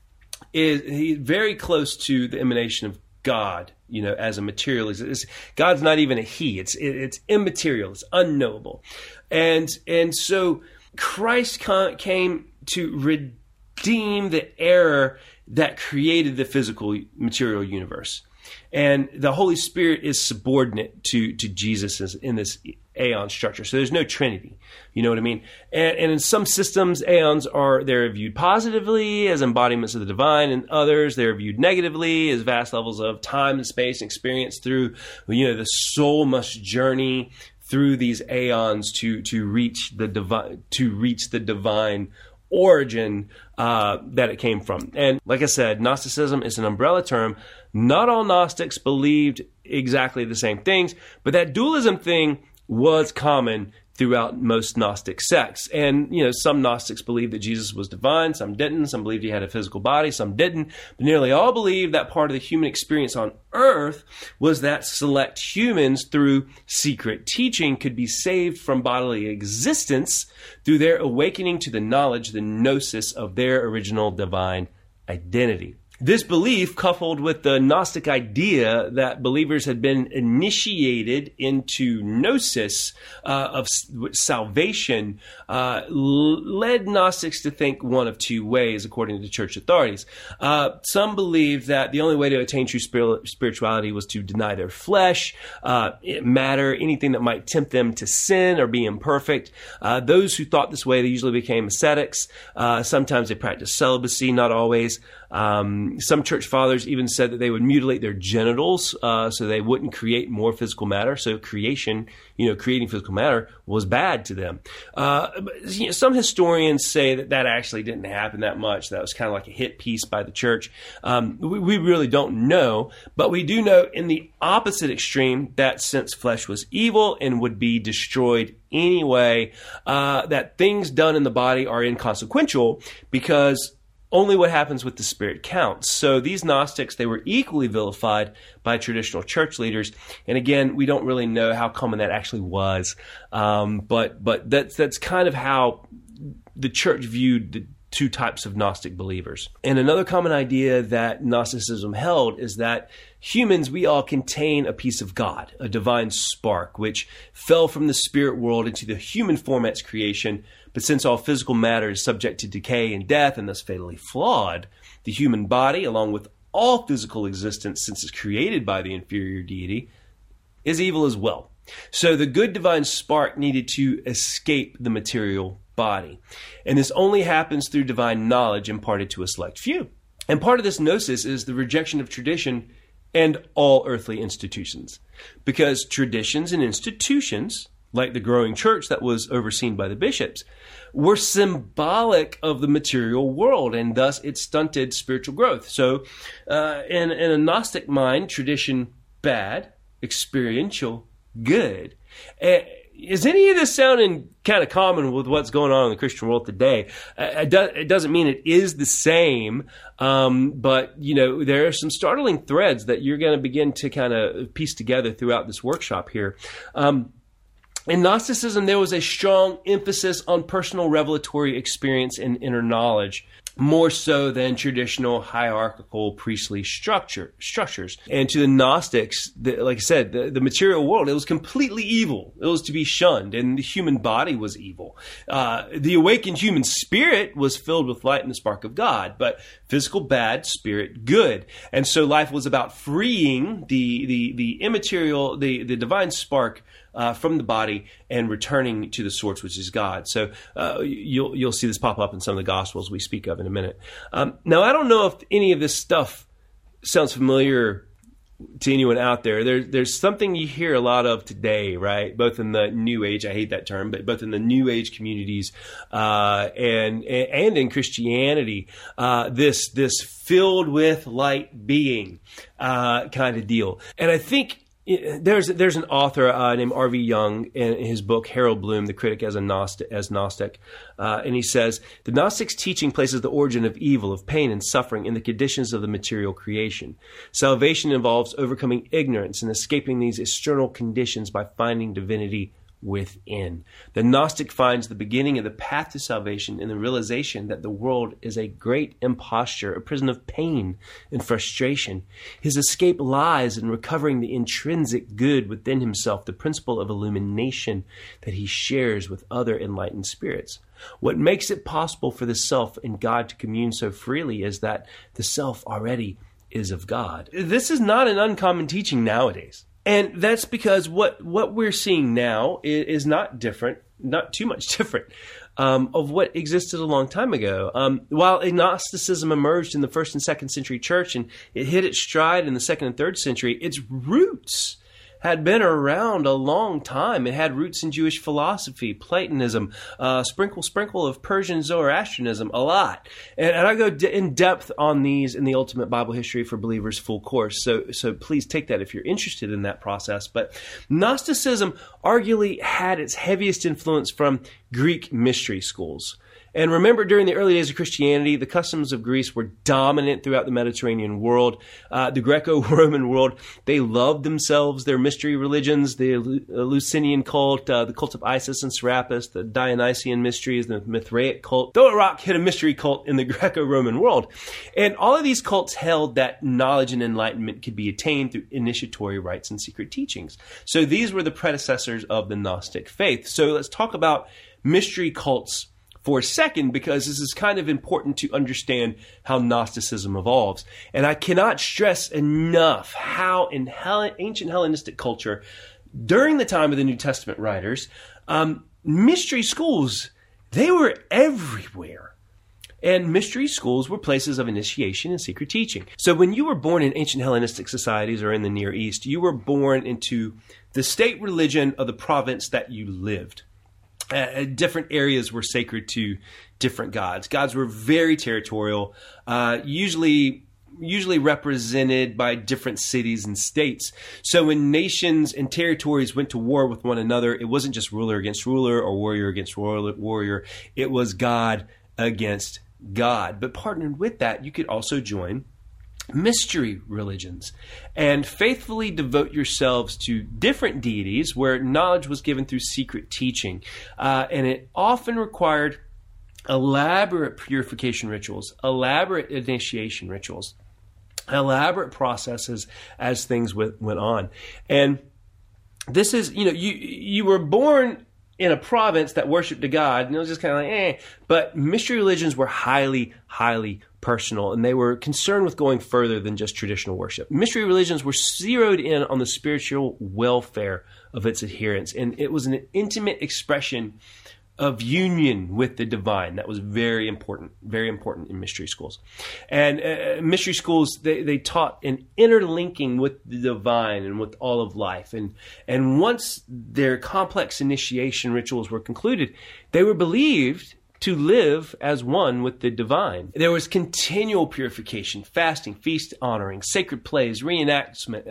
Speaker 1: is very close to the emanation of God, as a material. God's not even a he. It's immaterial. It's unknowable. And so Christ came to redeem the error that created the physical material universe. And the Holy Spirit is subordinate to Jesus in this aeon structure. So there's no Trinity. You know what I mean? And in some systems, aeons they're viewed positively as embodiments of the divine. In others, they're viewed negatively as vast levels of time and space and experience through, the soul must journey through these aeons to reach the divine origin that it came from. And like I said, Gnosticism is an umbrella term. Not all Gnostics believed exactly the same things, but that dualism thing was common throughout most Gnostic sects. And, some Gnostics believed that Jesus was divine, some didn't, some believed he had a physical body, some didn't, but nearly all believed that part of the human experience on earth was that select humans through secret teaching could be saved from bodily existence through their awakening to the knowledge, the gnosis of their original divine identity. This belief, coupled with the Gnostic idea that believers had been initiated into gnosis of salvation, led Gnostics to think one of two ways, according to church authorities. Some believed that the only way to attain true spirituality was to deny their flesh, matter, anything that might tempt them to sin or be imperfect. Those who thought this way, they usually became ascetics. Sometimes they practiced celibacy, not always. Some church fathers even said that they would mutilate their genitals so they wouldn't create more physical matter. So creating physical matter was bad to them. Some historians say that actually didn't happen that much. That was kind of like a hit piece by the church. We really don't know, but we do know in the opposite extreme that since flesh was evil and would be destroyed anyway, that things done in the body are inconsequential because only what happens with the spirit counts. So these Gnostics, they were equally vilified by traditional church leaders. And again, we don't really know how common that actually was. But that's kind of how the church viewed the two types of Gnostic believers. And another common idea that Gnosticism held is that humans, we all contain a piece of God, a divine spark, which fell from the spirit world into the human form at its creation. But since all physical matter is subject to decay and death and thus fatally flawed, the human body, along with all physical existence since it's created by the inferior deity, is evil as well. So the good divine spark needed to escape the material body. And this only happens through divine knowledge imparted to a select few. And part of this gnosis is the rejection of tradition and all earthly institutions. Because traditions and institutions, like the growing church that was overseen by the bishops, were symbolic of the material world, and thus it stunted spiritual growth. So in a Gnostic mind, tradition bad, experiential good. Is any of this sounding kind of common with what's going on in the Christian world today? It doesn't mean it is the same, but there are some startling threads that you're going to begin to kind of piece together throughout this workshop here. In Gnosticism, there was a strong emphasis on personal revelatory experience and inner knowledge, more so than traditional hierarchical priestly structures. And to the Gnostics, like I said, the material world, it was completely evil. It was to be shunned, and the human body was evil. The awakened human spirit was filled with light and the spark of God, but physical bad, spirit good. And so life was about freeing the immaterial, the divine spark from the body and returning to the source, which is God. So you'll see this pop up in some of the Gospels we speak of in a minute. Now, I don't know if any of this stuff sounds familiar to anyone out there. There's something you hear a lot of today, right? Both in the New Age, I hate that term, but both in the New Age communities and in Christianity, this filled with light being kind of deal. And I think there's an author named R.V. Young in his book Harold Bloom, The Critic as Gnostic, and he says, the Gnostics' teaching places the origin of evil, of pain and suffering in the conditions of the material creation. Salvation involves overcoming ignorance and escaping these external conditions by finding divinity within. The Gnostic finds the beginning of the path to salvation in the realization that the world is a great imposture, a prison of pain and frustration. His escape lies in recovering the intrinsic good within himself, the principle of illumination that he shares with other enlightened spirits. What makes it possible for the self and God to commune so freely is that the self already is of God. This is not an uncommon teaching nowadays. And that's because what we're seeing now is not different, not too much different of what existed a long time ago. While agnosticism emerged in the 1st and 2nd century church and it hit its stride in the 2nd and 3rd century, its roots had been around a long time. It had roots in Jewish philosophy, Platonism, sprinkle of Persian Zoroastrianism, a lot. And I go in depth on these in the Ultimate Bible History for Believers full course. So please take that if you're interested in that process. But Gnosticism arguably had its heaviest influence from Greek mystery schools. And remember, during the early days of Christianity, the customs of Greece were dominant throughout the Mediterranean world. The Greco-Roman world, they loved themselves, their mystery religions, the Eleusinian cult, the cult of Isis and Serapis, the Dionysian mysteries, the Mithraic cult. Throw a rock hit a mystery cult in the Greco-Roman world. And all of these cults held that knowledge and enlightenment could be attained through initiatory rites and secret teachings. So these were the predecessors of the Gnostic faith. So let's talk about mystery cults for a second, because this is kind of important to understand how Gnosticism evolves. And I cannot stress enough how in ancient Hellenistic culture, during the time of the New Testament writers, mystery schools, they were everywhere. And mystery schools were places of initiation and secret teaching. So when you were born in ancient Hellenistic societies or in the Near East, you were born into the state religion of the province that you lived. Different areas were sacred to different gods. Gods were very territorial, usually represented by different cities and states. So when nations and territories went to war with one another, it wasn't just ruler against ruler or warrior against warrior. It was God against God. But partnered with that, you could also join mystery religions and faithfully devote yourselves to different deities where knowledge was given through secret teaching. And it often required elaborate purification rituals, elaborate initiation rituals, elaborate processes as things went on. And this is, you were born in a province that worshiped a god, and it was just kind of like, But mystery religions were highly, highly personal, and they were concerned with going further than just traditional worship. Mystery religions were zeroed in on the spiritual welfare of its adherents, and it was an intimate expression of union with the divine. That was very important in mystery schools. And mystery schools, they taught an interlinking with the divine and with all of life. And once their complex initiation rituals were concluded, they were believed to live as one with the divine. There was continual purification, fasting, feast honoring, sacred plays, reenactment,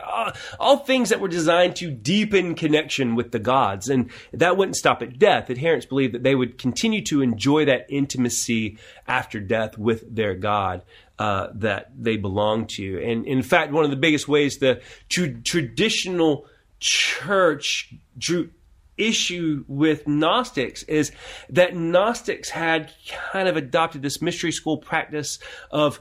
Speaker 1: all things that were designed to deepen connection with the gods. And that wouldn't stop at death. Adherents believed that they would continue to enjoy that intimacy after death with their God that they belonged to. And in fact, one of the biggest ways the traditional church drew issue with Gnostics is that Gnostics had kind of adopted this mystery school practice of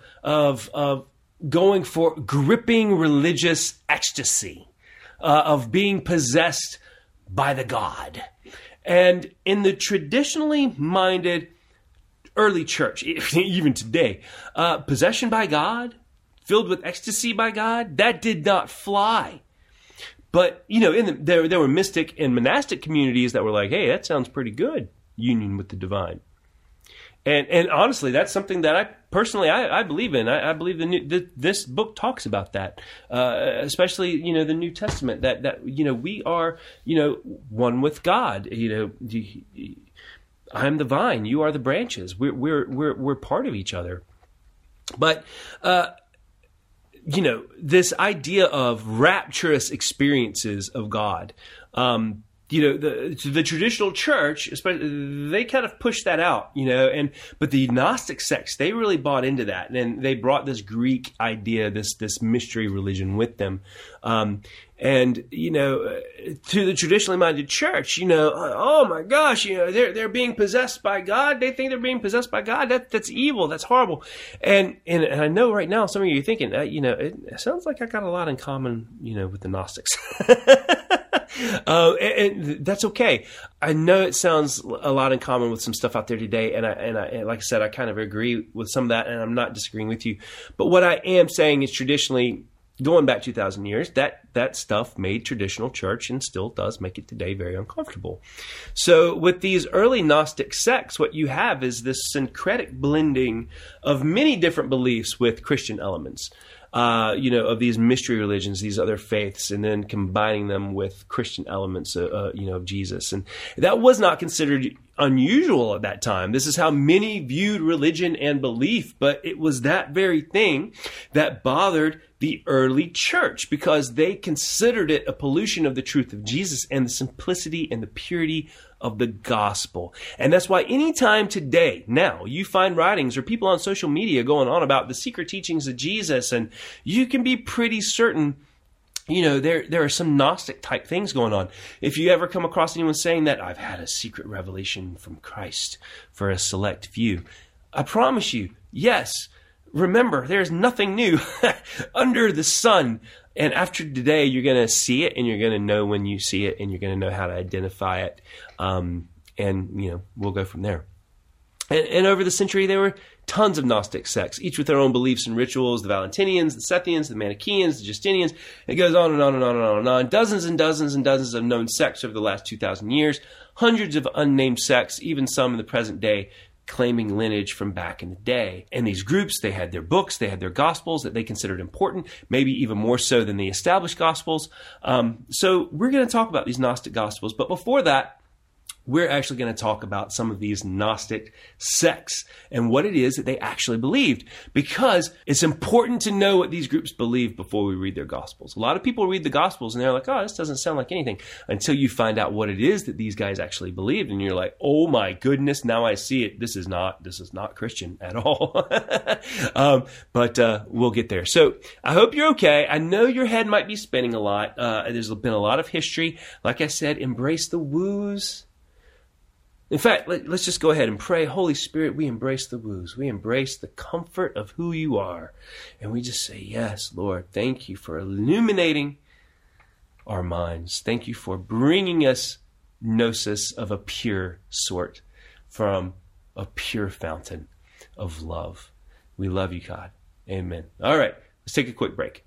Speaker 1: going for gripping religious ecstasy, of being possessed by the God. And in the traditionally minded early church, even today, possession by God, filled with ecstasy by God, that did not fly. But, there were mystic and monastic communities that were like, hey, that sounds pretty good, union with the divine. And honestly, that's something that I personally believe in. I believe this book talks about that, especially, the New Testament, that we are, one with God. I'm the vine, you are the branches. We're part of each other. But, this idea of rapturous experiences of God, the traditional church, especially, they kind of pushed that out, but the Gnostic sects, they really bought into that. And they brought this Greek idea, this mystery religion with them. To the traditionally minded church, oh my gosh, they're being possessed by God. They think they're being possessed by God. That's evil. That's horrible. And I know right now some of you are thinking, it sounds like I got a lot in common, with the Gnostics. And that's okay. I know it sounds a lot in common with some stuff out there today, and I like I said, I kind of agree with some of that, and I'm not disagreeing with you. But what I am saying is, traditionally, going back 2,000 years, that stuff made traditional church, and still does make it today, very uncomfortable. So with these early Gnostic sects, what you have is this syncretic blending of many different beliefs with Christian elements. Of these mystery religions, these other faiths, and then combining them with Christian elements, of Jesus. And that was not considered unusual at that time. This is how many viewed religion and belief, but it was that very thing that bothered the early church, because they considered it a pollution of the truth of Jesus and the simplicity and the purity of the gospel. And that's why anytime today, now, you find writings or people on social media going on about the secret teachings of Jesus, and you can be pretty certain, there are some Gnostic type things going on. If you ever come across anyone saying that, I've had a secret revelation from Christ for a select few, I promise you, yes, remember, there's nothing new under the sun. And after today, you're going to see it, and you're going to know when you see it, and you're going to know how to identify it. We'll go from there. And over the century, there were tons of Gnostic sects, each with their own beliefs and rituals: the Valentinians, the Sethians, the Manichaeans, the Justinians. It goes on and on and on and on and on. Dozens and dozens and dozens of known sects over the last 2,000 years. Hundreds of unnamed sects, even some in the present day. claiming lineage from back in the day. And these groups, they had their books, they had their gospels that they considered important, maybe even more so than the established gospels. So we're going to talk about these Gnostic gospels. But before that, we're actually going to talk about some of these Gnostic sects and what it is that they actually believed, because it's important to know what these groups believe before we read their Gospels. A lot of people read the Gospels and they're like, oh, this doesn't sound like anything, until you find out what it is that these guys actually believed. And you're like, oh my goodness, now I see it. This is not Christian at all. But we'll get there. So I hope you're okay. I know your head might be spinning a lot. There's been a lot of history. Like I said, embrace the woos. In fact, let's just go ahead and pray. Holy Spirit, we embrace the woos. We embrace the comfort of who you are. And we just say, yes, Lord, thank you for illuminating our minds. Thank you for bringing us gnosis of a pure sort from a pure fountain of love. We love you, God. Amen. All right, let's take a quick break.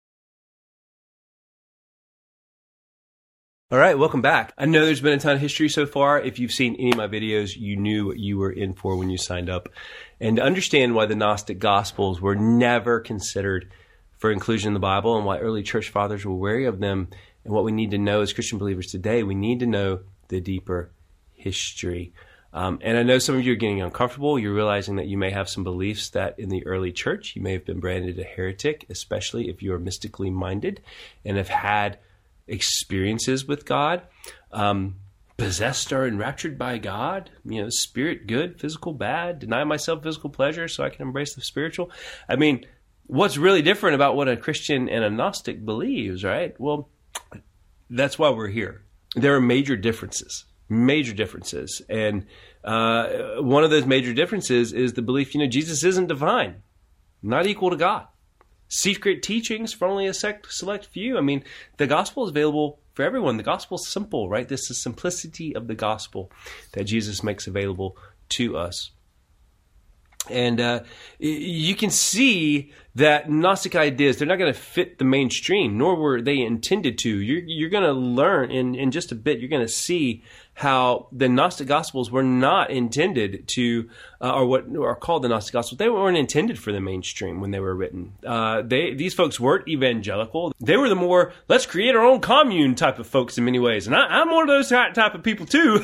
Speaker 1: All right, welcome back. I know there's been a ton of history so far. If you've seen any of my videos, you knew what you were in for when you signed up. And to understand why the Gnostic Gospels were never considered for inclusion in the Bible and why early church fathers were wary of them, and what we need to know as Christian believers today, we need to know the deeper history. And I know some of you are getting uncomfortable. You're realizing that you may have some beliefs that in the early church, you may have been branded a heretic, especially if you are mystically minded and have had experiences with God, possessed or enraptured by God, spirit good, physical bad, deny myself physical pleasure so I can embrace the spiritual. I mean, what's really different about what a Christian and a Gnostic believes, right? Well, that's why we're here. There are major differences. And one of those major differences is the belief, Jesus isn't divine, not equal to God. Secret teachings for only a select few. I mean, the gospel is available for everyone. The gospel is simple, right? This is the simplicity of the gospel that Jesus makes available to us. And you can see that Gnostic ideas, they're not going to fit the mainstream, nor were they intended to. You're going to learn in just a bit, you're going to see how the Gnostic Gospels were not intended to, or what are called the Gnostic Gospels, they weren't intended for the mainstream when they were written. These folks weren't evangelical. They were the more, let's create our own commune type of folks in many ways. And I'm one of those type of people too.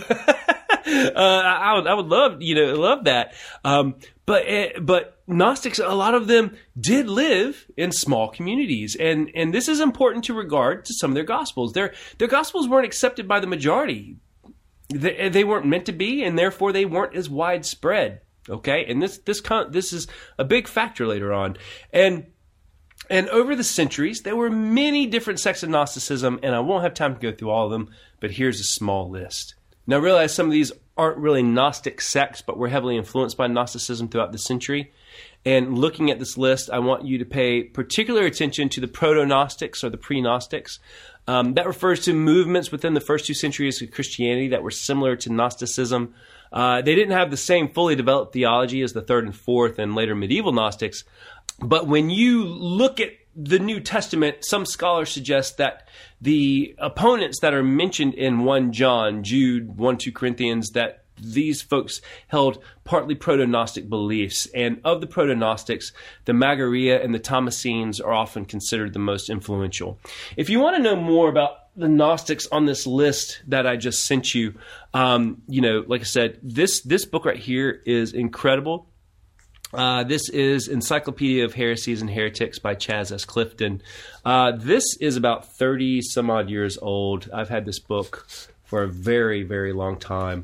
Speaker 1: I would love that. But Gnostics, a lot of them did live in small communities, and this is important to regard to some of their Gospels. Their Gospels weren't accepted by the majority. They weren't meant to be, and therefore they weren't as widespread. Okay, and this is a big factor later on, and over the centuries there were many different sects of Gnosticism, and I won't have time to go through all of them. But here's a small list. Now, realize some of these aren't really Gnostic sects, but were heavily influenced by Gnosticism throughout the century. And looking at this list, I want you to pay particular attention to the proto-Gnostics or the pre-Gnostics. That refers to movements within the first 2 centuries of Christianity that were similar to Gnosticism. They didn't have the same fully developed theology as the 3rd and 4th and later medieval Gnostics. But when you look at the New Testament, some scholars suggest that the opponents that are mentioned in 1 John, Jude, 1-2 Corinthians, that these folks held partly proto-Gnostic beliefs. And of the proto-Gnostics, the Magoria and the Thomasines are often considered the most influential. If you want to know more about the Gnostics on this list that I just sent you, like I said, this book right here is incredible. This is Encyclopedia of Heresies and Heretics by Chas S. Clifton. This is about 30 some odd years old. I've had this book for a very, very long time.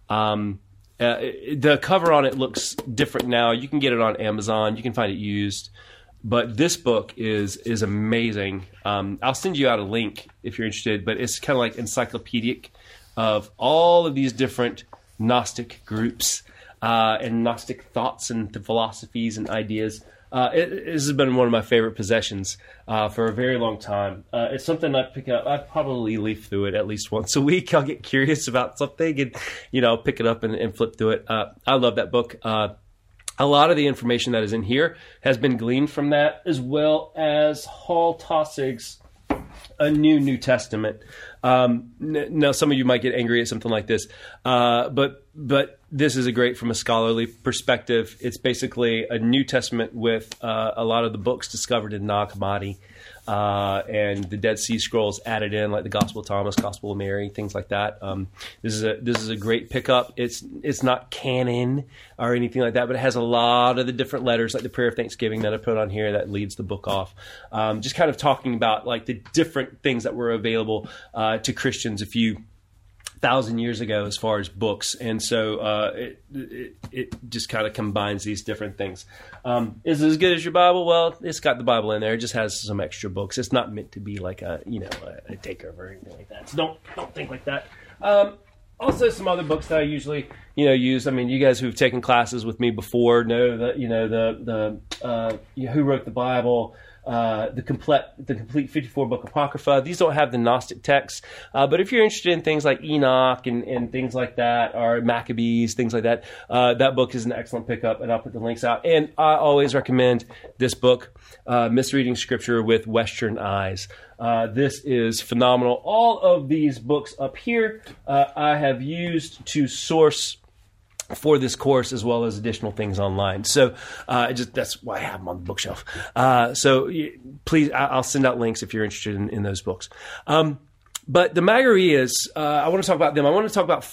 Speaker 1: The cover on it looks different now. You can get it on Amazon. You can find it used. But this book is amazing. I'll send you out a link if you're interested, but it's kind of like encyclopedic of all of these different Gnostic groups. And Gnostic thoughts and philosophies and ideas. This has been one of my favorite possessions for a very long time. It's something I pick up. I probably leaf through it at least once a week. I'll get curious about something and, I'll pick it up and flip through it. I love that book. A lot of the information that is in here has been gleaned from that, as well as Hall Tossig's a New Testament. Now, some of you might get angry at something like this, but this is from a scholarly perspective. It's basically a New Testament with a lot of the books discovered in Nag Hammadi, and the Dead Sea Scrolls added in, like the Gospel of Thomas, Gospel of Mary, things like that. This is a great pickup. It's not canon or anything like that, but it has a lot of the different letters, like the Prayer of Thanksgiving that I put on here that leads the book off. Just kind of talking about like the different things that were available to Christians a few thousand years ago as far as books, and so it just kind of combines these different things. Is it as good as your Bible? Well, it's got the Bible in there. It just has some extra books. It's not meant to be like a takeover or anything like that. So don't think like that. Also, some other books that I usually use. I mean, you guys who've taken classes with me before know that the Who Wrote the Bible. The complete 54 book Apocrypha. These don't have the Gnostic texts, but if you're interested in things like Enoch and things like that, or Maccabees, things like that, that book is an excellent pickup, and I'll put the links out. And I always recommend this book, Misreading Scripture with Western Eyes. This is phenomenal. All of these books up here I have used to source for this course, as well as additional things online. So that's why I have them on the bookshelf. So please, I'll send out links if you're interested in those books. But the Magareas, I want to talk about them. I want to talk about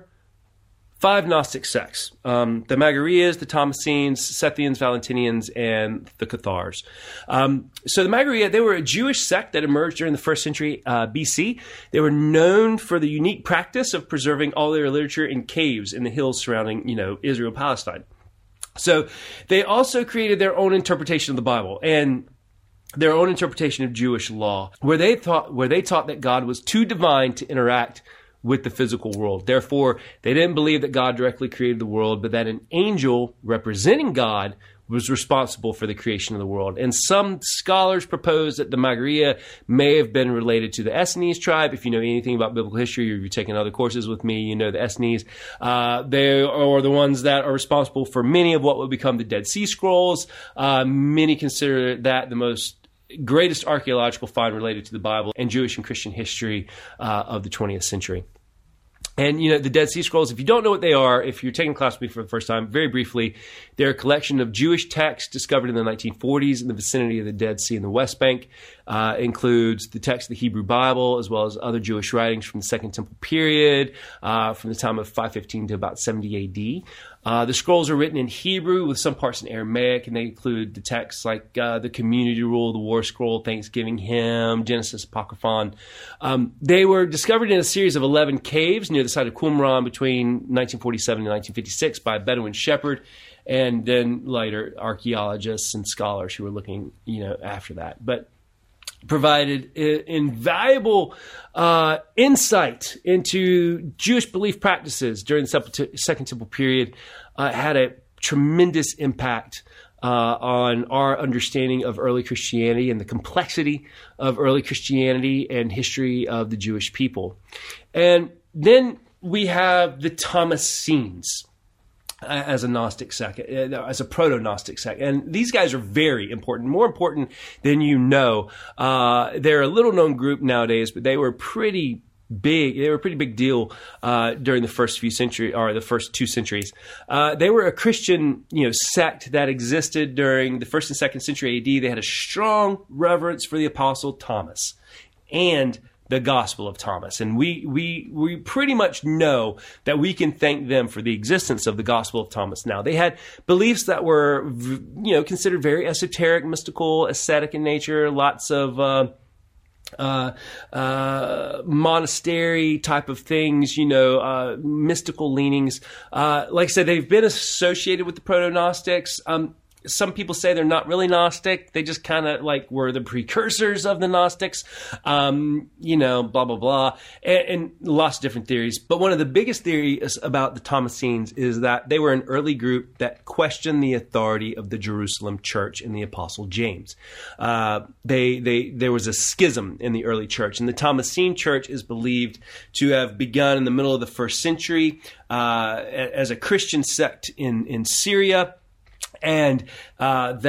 Speaker 1: five Gnostic sects: the Magareas, the Thomasines, Sethians, Valentinians, and the Cathars. So the Magareas, they were a Jewish sect that emerged during the 1st century BC. They were known for the unique practice of preserving all their literature in caves in the hills surrounding, Israel, Palestine. So they also created their own interpretation of the Bible and their own interpretation of Jewish law, where they taught that God was too divine to interact with the physical world. Therefore, they didn't believe that God directly created the world, but that an angel representing God was responsible for the creation of the world. And some scholars propose that the Magaria may have been related to the Essenes tribe. If you know anything about biblical history, or you've taken other courses with me, you know the Essenes. They are the ones that are responsible for many of what would become the Dead Sea Scrolls. Many consider that the greatest archaeological find related to the Bible and Jewish and Christian history of the 20th century. And, the Dead Sea Scrolls, if you don't know what they are, if you're taking class with me for the first time, very briefly, they're a collection of Jewish texts discovered in the 1940s in the vicinity of the Dead Sea in the West Bank. Includes the text of the Hebrew Bible, as well as other Jewish writings from the Second Temple period, from the time of 515 to about 70 AD. The scrolls are written in Hebrew with some parts in Aramaic, and they include the texts like the Community Rule, the War Scroll, Thanksgiving Hymn, Genesis, Apocryphon. They were discovered in a series of 11 caves near the site of Qumran between 1947 and 1956 by a Bedouin shepherd, and then later archaeologists and scholars who were looking, after that. But provided invaluable insight into Jewish belief practices during the Second Temple period, had a tremendous impact on our understanding of early Christianity and the complexity of early Christianity and history of the Jewish people. And then we have the Thomasines as a Gnostic sect, as a proto-Gnostic sect. And these guys are very important, more important than you know. They're a little-known group nowadays, but they were pretty big. They were a pretty big deal during the first few centuries, or the first 2 centuries. They were a Christian, sect that existed during the 1st and 2nd century AD. They had a strong reverence for the Apostle Thomas and the Gospel of Thomas. And we pretty much know that we can thank them for the existence of the Gospel of Thomas now. They had beliefs that were, considered very esoteric, mystical, ascetic in nature, lots of monastery type of things, mystical leanings. Like I said, they've been associated with the Proto-Gnostics. Some people say they're not really Gnostic. They just kind of were the precursors of the Gnostics, blah, blah, blah, and lots of different theories. But one of the biggest theories about the Thomasines is that they were an early group that questioned the authority of the Jerusalem church and the Apostle James. There was a schism in the early church, and the Thomasine church is believed to have begun in the middle of the 1st century as a Christian sect in Syria. And that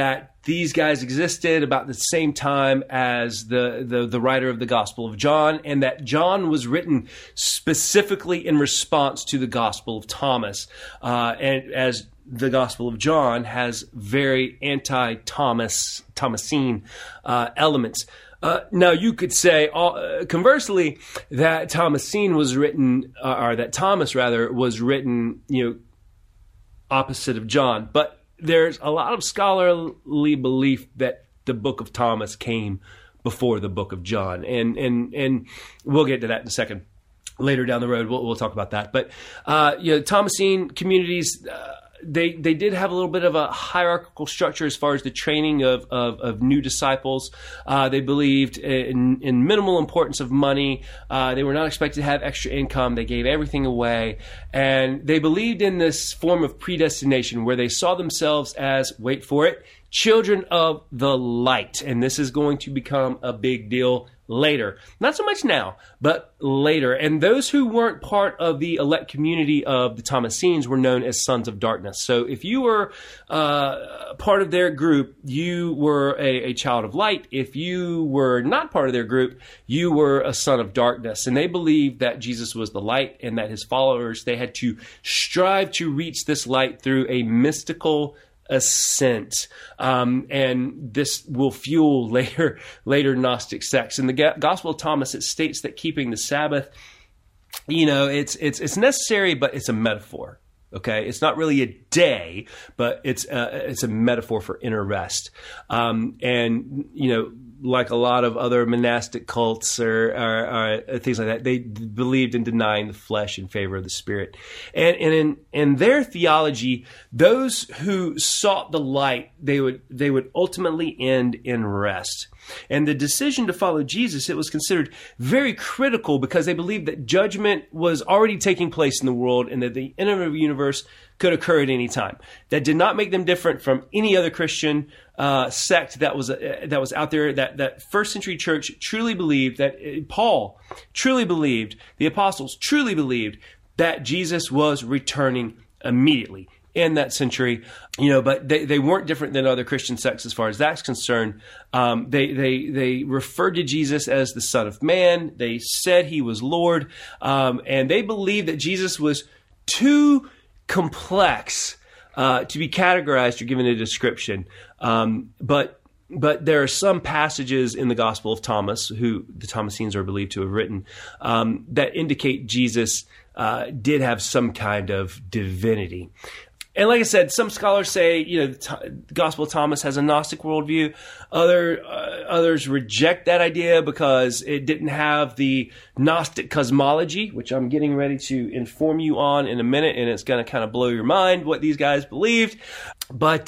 Speaker 1: these guys existed about the same time as the writer of the Gospel of John, and that John was written specifically in response to the Gospel of Thomas, and as the Gospel of John has very Thomasine elements. Now, you could say, conversely, that Thomasine was written, or that Thomas, rather, was written, opposite of John. But there's a lot of scholarly belief that the book of Thomas came before the book of John. And we'll get to that in a second. Later down the road, we'll talk about that. But, Thomasine communities, they did have a little bit of a hierarchical structure as far as the training of new disciples. They believed in minimal importance of money. They were not expected to have extra income. They gave everything away. And they believed in this form of predestination where they saw themselves as, wait for it, children of the light. And this is going to become a big deal later. Not so much now, but later. And those who weren't part of the elect community of the Thomasines were known as sons of darkness. So if you were part of their group, you were a child of light. If you were not part of their group, you were a son of darkness. And they believed that Jesus was the light and that his followers, they had to strive to reach this light through a mystical ascent, and this will fuel later Gnostic sects. In the Gospel of Thomas, it states that keeping the Sabbath, it's necessary, but it's a metaphor. Okay, it's not really a day, but it's a metaphor for inner rest. Like a lot of other monastic cults or things like that, they believed in denying the flesh in favor of the spirit. And in their theology, those who sought the light, they would ultimately end in rest. And the decision to follow Jesus, it was considered very critical because they believed that judgment was already taking place in the world and that the end of the universe could occur at any time. That did not make them different from any other Christian sect that was out there. That first century church truly believed, that Paul truly believed, the apostles truly believed that Jesus was returning immediately in that century, but they weren't different than other Christian sects as far as that's concerned. They referred to Jesus as the Son of Man. They said he was Lord, and they believed that Jesus was too complex to be categorized or given a description. But there are some passages in the Gospel of Thomas, who the Thomasines are believed to have written, that indicate Jesus did have some kind of divinity. And like I said, some scholars say, the Gospel of Thomas has a Gnostic worldview. Others reject that idea because it didn't have the Gnostic cosmology, which I'm getting ready to inform you on in a minute, and it's going to kind of blow your mind what these guys believed. But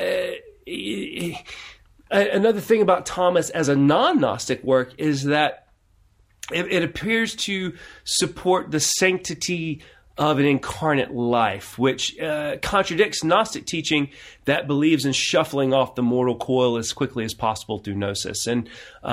Speaker 1: another thing about Thomas as a non-Gnostic work is that it appears to support the sanctity of an incarnate life, which contradicts Gnostic teaching that believes in shuffling off the mortal coil as quickly as possible through gnosis. And,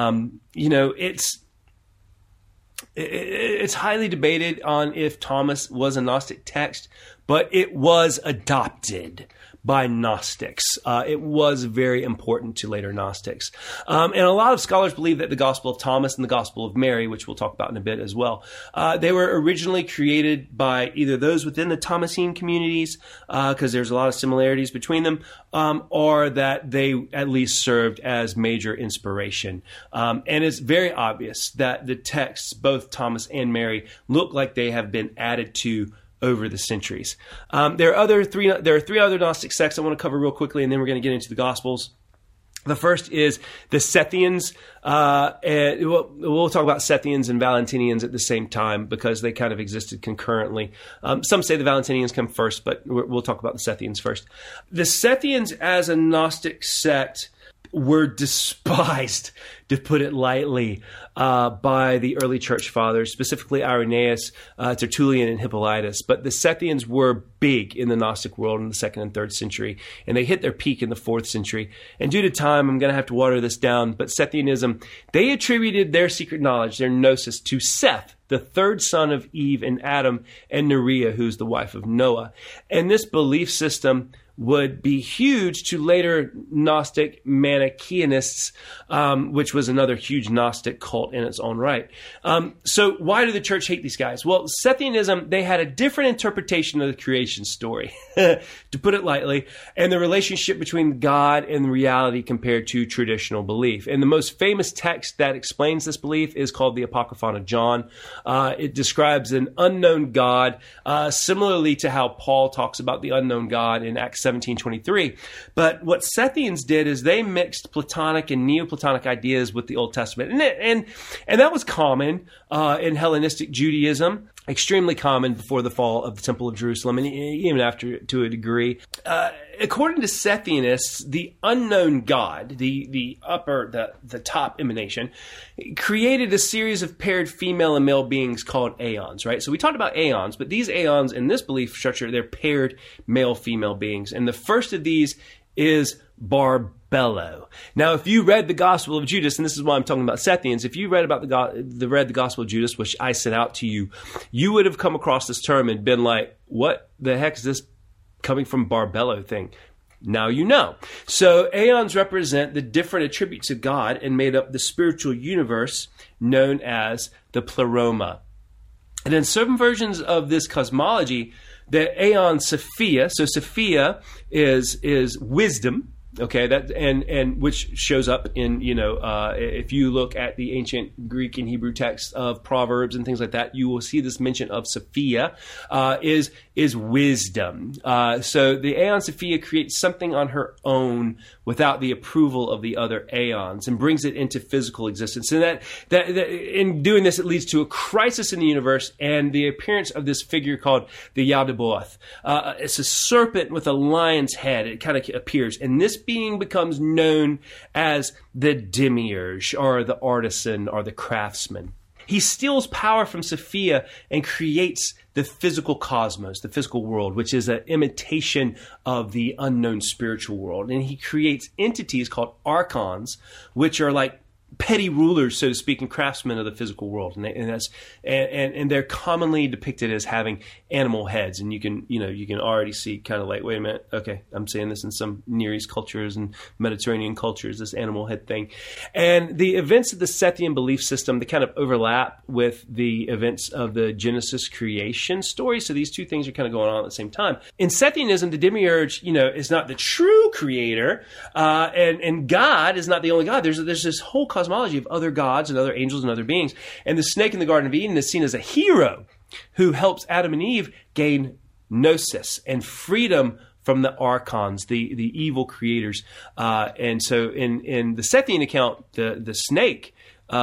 Speaker 1: it's highly debated on if Thomas was a Gnostic text, but it was adopted by Gnostics. It was very important to later Gnostics. And a lot of scholars believe that the Gospel of Thomas and the Gospel of Mary, which we'll talk about in a bit as well, they were originally created by either those within the Thomasine communities, because there's a lot of similarities between them, or that they at least served as major inspiration. And it's very obvious that the texts, both Thomas and Mary, look like they have been added to over the centuries. There are three other Gnostic sects I want to cover real quickly, and then we're going to get into the Gospels. The first is the Sethians. And we'll talk about Sethians and Valentinians at the same time because they kind of existed concurrently. Some say the Valentinians come first, but we'll talk about the Sethians first. The Sethians as a Gnostic sect were despised, to put it lightly, by the early church fathers, specifically Irenaeus, Tertullian, and Hippolytus. But the Sethians were big in the Gnostic world in the 2nd and 3rd century, and they hit their peak in the 4th century. And due to time, I'm going to have to water this down, but Sethianism, they attributed their secret knowledge, their gnosis, to Seth, the third son of Eve and Adam, and Nerea, who's the wife of Noah. And this belief system would be huge to later Gnostic Manichaeanists, which was another huge Gnostic cult in its own right. So why did the church hate these guys? Well, Sethianism, they had a different interpretation of the creation story, to put it lightly, and the relationship between God and reality compared to traditional belief. And the most famous text that explains this belief is called the Apocryphon of John. It describes an unknown God, similarly to how Paul talks about the unknown God in Acts 17:23. But what Sethians did is they mixed Platonic and Neoplatonic ideas with the Old Testament. And that was common in Hellenistic Judaism, extremely common before the fall of the Temple of Jerusalem, and even after to a degree. According to Sethianists, the unknown God, the top emanation, created a series of paired female and male beings called aeons, right? So we talked about aeons, but these aeons in this belief structure, they're paired male-female beings. And the first of these is Barbelo. Now, if you read the Gospel of Judas, and this is why I'm talking about Sethians, if you read about the Gospel of Judas, which I sent out to you, you would have come across this term and been like, what the heck is this coming from Barbelo thing? Now you know. So aeons represent the different attributes of God and made up the spiritual universe known as the pleroma. And in certain versions of this cosmology, the aeon Sophia, so Sophia is wisdom, okay, that and which shows up in, if you look at the ancient Greek and Hebrew texts of Proverbs and things like that, you will see this mention of Sophia is wisdom. So the aeon Sophia creates something on her own without the approval of the other aeons and brings it into physical existence. And that in doing this, it leads to a crisis in the universe and the appearance of this figure called the Yaldabaoth. It's a serpent with a lion's head. It kind of appears, and this being becomes known as the demiurge, or the artisan, or the craftsman. He steals power from Sophia and creates the physical cosmos, the physical world, which is an imitation of the unknown spiritual world. And he creates entities called archons, which are like petty rulers, so to speak, and craftsmen of the physical world, and they're commonly depicted as having animal heads, and you can already see kind of like, wait a minute, okay, I'm seeing this in some Near East cultures and Mediterranean cultures, this animal head thing, and the events of the Sethian belief system, they kind of overlap with the events of the Genesis creation story, so these two things are kind of going on at the same time. In Sethianism, the demiurge, is not the true creator, and God is not the only God. There's this whole cosmology of other gods and other angels and other beings. And the snake in the Garden of Eden is seen as a hero who helps Adam and Eve gain gnosis and freedom from the archons, the evil creators. And so in the Sethian account, the snake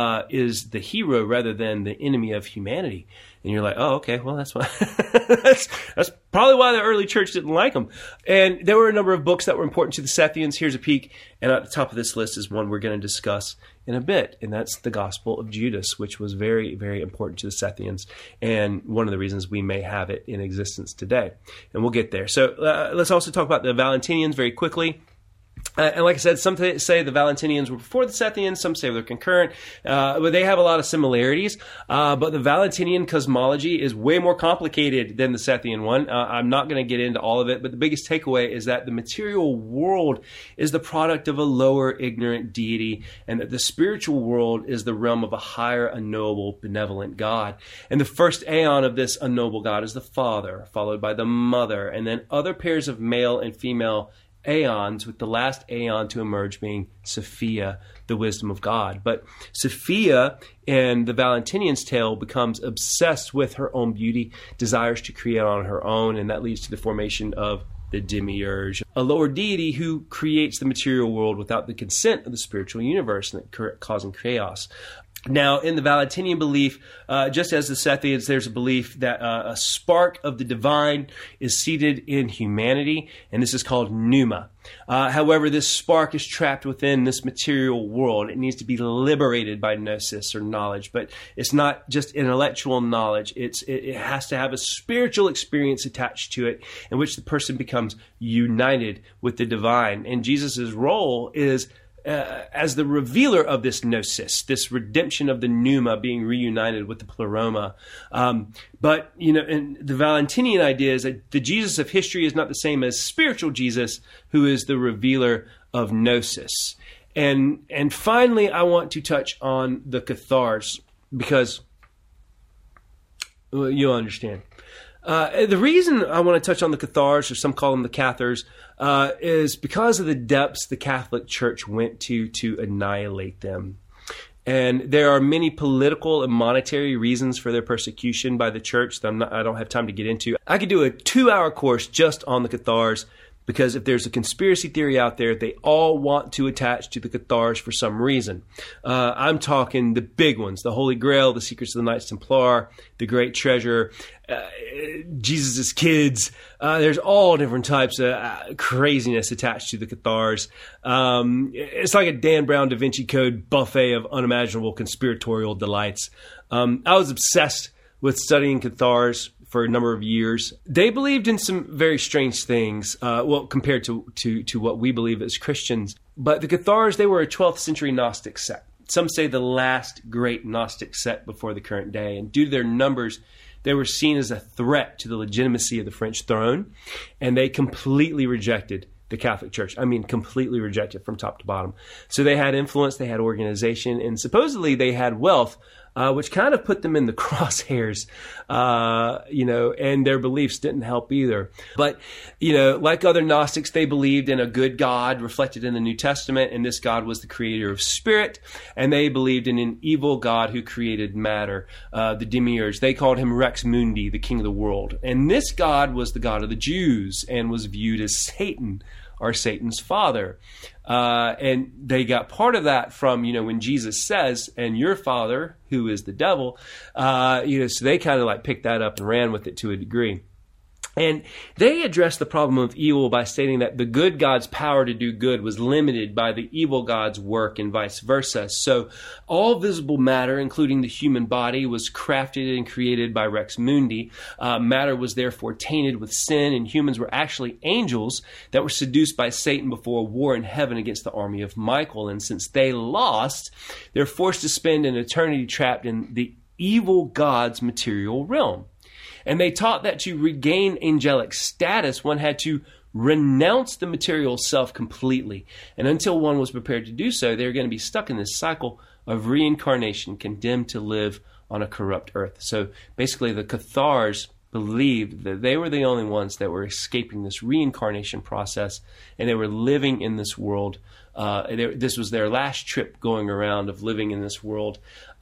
Speaker 1: is the hero rather than the enemy of humanity. And you're like, oh, okay, well, that's why. that's probably why the early church didn't like them. And there were a number of books that were important to the Sethians. Here's a peek. And at the top of this list is one we're going to discuss in a bit. And that's the Gospel of Judas, which was very, very important to the Sethians. And one of the reasons we may have it in existence today. And we'll get there. So let's also talk about the Valentinians very quickly. And like I said, some say the Valentinians were before the Sethians, some say they're concurrent, but they have a lot of similarities. But the Valentinian cosmology is way more complicated than the Sethian one. I'm not going to get into all of it, but the biggest takeaway is that the material world is the product of a lower ignorant deity, and that the spiritual world is the realm of a higher, unknowable, benevolent God. And the first aeon of this unknowable God is the Father, followed by the Mother, and then other pairs of male and female aeons, with the last aeon to emerge being Sophia, the wisdom of God. But Sophia in the Valentinian's tale becomes obsessed with her own beauty, desires to create on her own, and that leads to the formation of the demiurge, a lower deity who creates the material world without the consent of the spiritual universe, causing chaos. Now, in the Valentinian belief, just as the Sethians, there's a belief that a spark of the divine is seated in humanity, and this is called pneuma. However, this spark is trapped within this material world. It needs to be liberated by gnosis or knowledge, but it's not just intellectual knowledge. It has to have a spiritual experience attached to it, in which the person becomes united with the divine. And Jesus' role is as the revealer of this gnosis, this redemption of the pneuma being reunited with the pleroma. But, and the Valentinian idea is that the Jesus of history is not the same as spiritual Jesus, who is the revealer of gnosis. And finally, I want to touch on the Cathars, because you'll understand. The reason I want to touch on the Cathars, or some call them the Cathars, is because of the depths the Catholic Church went to annihilate them. And there are many political and monetary reasons for their persecution by the church that I don't have time to get into. I could do a 2-hour course just on the Cathars, because if there's a conspiracy theory out there, they all want to attach to the Cathars for some reason. I'm talking the big ones: the Holy Grail, the Secrets of the Knights Templar, the Great Treasure, Jesus' kids. There's all different types of craziness attached to the Cathars. It's like a Dan Brown Da Vinci Code buffet of unimaginable conspiratorial delights. I was obsessed with studying Cathars for a number of years. They believed in some very strange things, compared to what we believe as Christians. But the Cathars, they were a 12th century Gnostic sect. Some say the last great Gnostic sect before the current day. And due to their numbers, they were seen as a threat to the legitimacy of the French throne. And they completely rejected the Catholic Church. I mean, completely rejected from top to bottom. So they had influence, they had organization, and supposedly they had wealth, which kind of put them in the crosshairs, and their beliefs didn't help either. But, like other Gnostics, they believed in a good God reflected in the New Testament, and this God was the creator of spirit, and they believed in an evil God who created matter, the demiurge. They called him Rex Mundi, the king of the world. And this God was the God of the Jews and was viewed as Satan, or Satan's father. And they got part of that from, when Jesus says, "And your father, who is the devil," so they kind of like picked that up and ran with it to a degree. And they addressed the problem of evil by stating that the good God's power to do good was limited by the evil God's work, and vice versa. So all visible matter, including the human body, was crafted and created by Rex Mundi. Matter was therefore tainted with sin, and humans were actually angels that were seduced by Satan before a war in heaven against the army of Michael. And since they lost, they're forced to spend an eternity trapped in the evil God's material realm. And they taught that to regain angelic status, one had to renounce the material self completely. And until one was prepared to do so, they were going to be stuck in this cycle of reincarnation, condemned to live on a corrupt earth. So basically, the Cathars believed that they were the only ones that were escaping this reincarnation process, and they were living in this world. This was their last trip going around of living in this world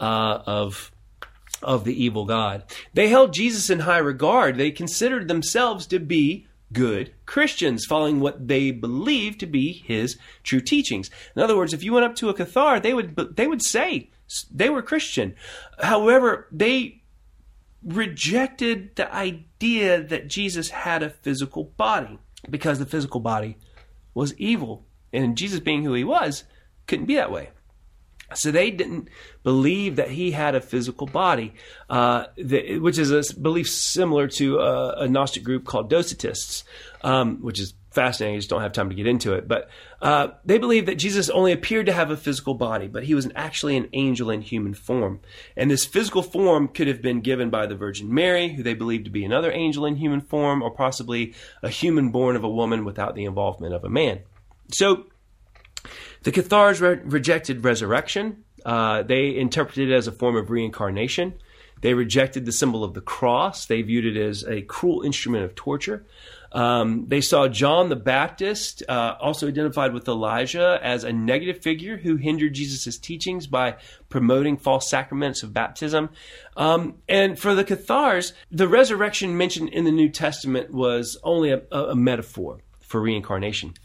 Speaker 1: of the evil God. They held Jesus in high regard. They considered themselves to be good Christians, following what they believed to be his true teachings. In other words, if you went up to a Cathar, they would say they were Christian. However, they rejected the idea that Jesus had a physical body, because the physical body was evil, and Jesus, being who he was, couldn't be that way. So they didn't believe that he had a physical body, which is a belief similar to a Gnostic group called Docetists, which is fascinating. I just don't have time to get into it. But they believed that Jesus only appeared to have a physical body, but he was actually an angel in human form. And this physical form could have been given by the Virgin Mary, who they believed to be another angel in human form, or possibly a human born of a woman without the involvement of a man. So the Cathars rejected resurrection. They interpreted it as a form of reincarnation. They rejected the symbol of the cross. They viewed it as a cruel instrument of torture. They saw John the Baptist, also identified with Elijah, as a negative figure who hindered Jesus' teachings by promoting false sacraments of baptism. And for the Cathars, the resurrection mentioned in the New Testament was only a metaphor for reincarnation.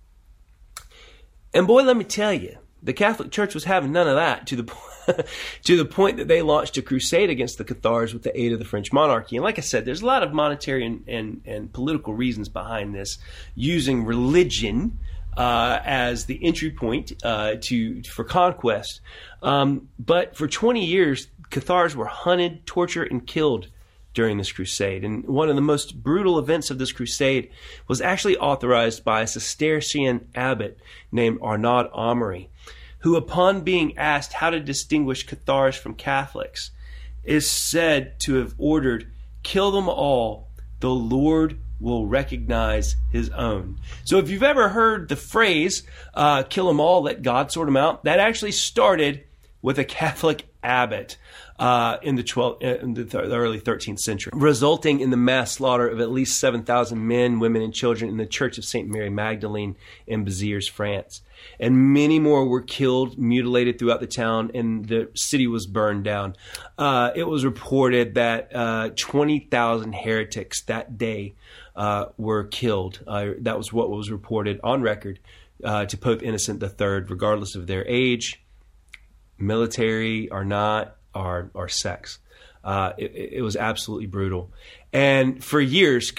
Speaker 1: And boy, let me tell you, the Catholic Church was having none of that, to the point that they launched a crusade against the Cathars with the aid of the French monarchy. And like I said, there's a lot of monetary and political reasons behind this, using religion as the entry point for conquest. But for 20 years, Cathars were hunted, tortured, and killed during this crusade. And one of the most brutal events of this crusade was actually authorized by a Cistercian abbot named Arnaud Amory, who, upon being asked how to distinguish Cathars from Catholics, is said to have ordered, "Kill them all, the Lord will recognize his own." So if you've ever heard the phrase, kill them all, let God sort them out, that actually started with a Catholic abbot in the early 13th century, resulting in the mass slaughter of at least 7,000 men, women, and children in the Church of St. Mary Magdalene in Béziers, France. And many more were killed, mutilated throughout the town, and the city was burned down. It was reported that 20,000 heretics that day were killed. That was what was reported on record to Pope Innocent III, regardless of their age, military or not, or sex. It was absolutely brutal. And for years,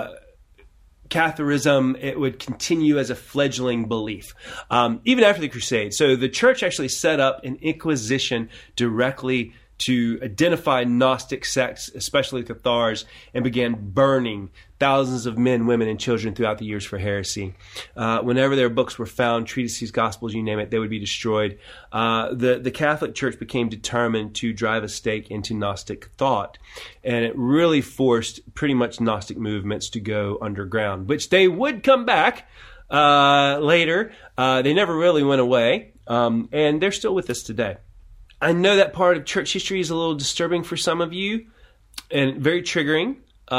Speaker 1: Catholicism, it would continue as a fledgling belief, even after the Crusade. So the church actually set up an inquisition directly to identify Gnostic sects, especially Cathars, and began burning thousands of men, women, and children throughout the years for heresy. Whenever their books were found, treatises, gospels, you name it, they would be destroyed. The Catholic Church became determined to drive a stake into Gnostic thought, and it really forced pretty much Gnostic movements to go underground, which they would come back later. They never really went away, and they're still with us today. I know that part of church history is a little disturbing for some of you and very triggering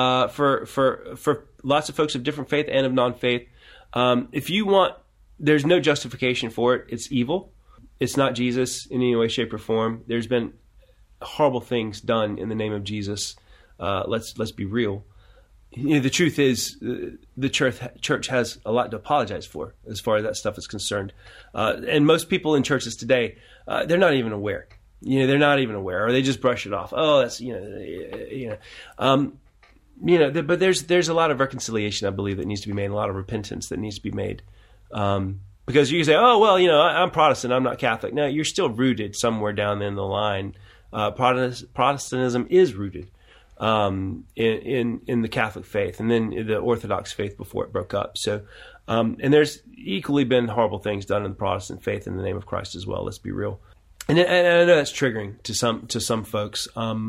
Speaker 1: for lots of folks of different faith and of non-faith. If you want, there's no justification for it. It's evil. It's not Jesus in any way, shape, or form. There's been horrible things done in the name of Jesus. Let's be real. You know, the truth is, the church has a lot to apologize for as far as that stuff is concerned. And most people in churches today, they're not even aware. You know, they're not even aware, or they just brush it off. Oh, that's but there's a lot of reconciliation, I believe, that needs to be made, a lot of repentance that needs to be made. Because you can say, oh, well, I'm Protestant, I'm not Catholic. No, you're still rooted somewhere down in the line. Protestantism is rooted in the Catholic faith, and then the Orthodox faith before it broke up. So, and there's equally been horrible things done in the Protestant faith in the name of Christ as well. Let's be real. And I know that's triggering to some folks.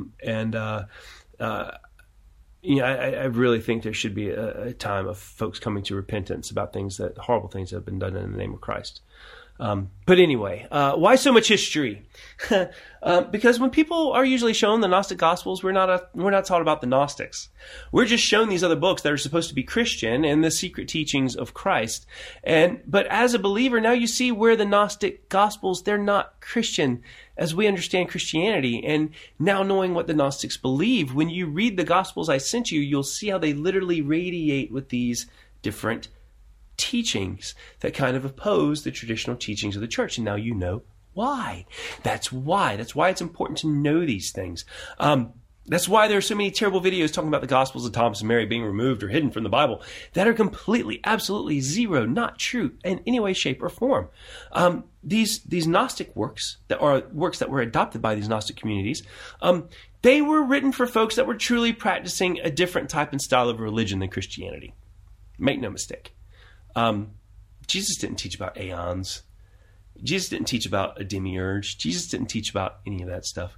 Speaker 1: I really think there should be a time of folks coming to repentance about horrible things that have been done in the name of Christ. But anyway, why so much history? Because when people are usually shown the Gnostic Gospels, we're not taught about the Gnostics. We're just shown these other books that are supposed to be Christian and the secret teachings of Christ. But as a believer, now you see where the Gnostic Gospels, they're not Christian as we understand Christianity. And now knowing what the Gnostics believe, when you read the Gospels I sent you, you'll see how they literally radiate with these different teachings that kind of oppose the traditional teachings of the church. And now you know why. That's why it's important to know these things. That's why there are so many terrible videos talking about the Gospels of Thomas and Mary being removed or hidden from the Bible that are completely, absolutely zero, not true in any way, shape, or form. These Gnostic works that were adopted by these Gnostic communities, they were written for folks that were truly practicing a different type and style of religion than Christianity. Make no mistake. Jesus didn't teach about aeons. Jesus didn't teach about a demiurge. Jesus didn't teach about any of that stuff.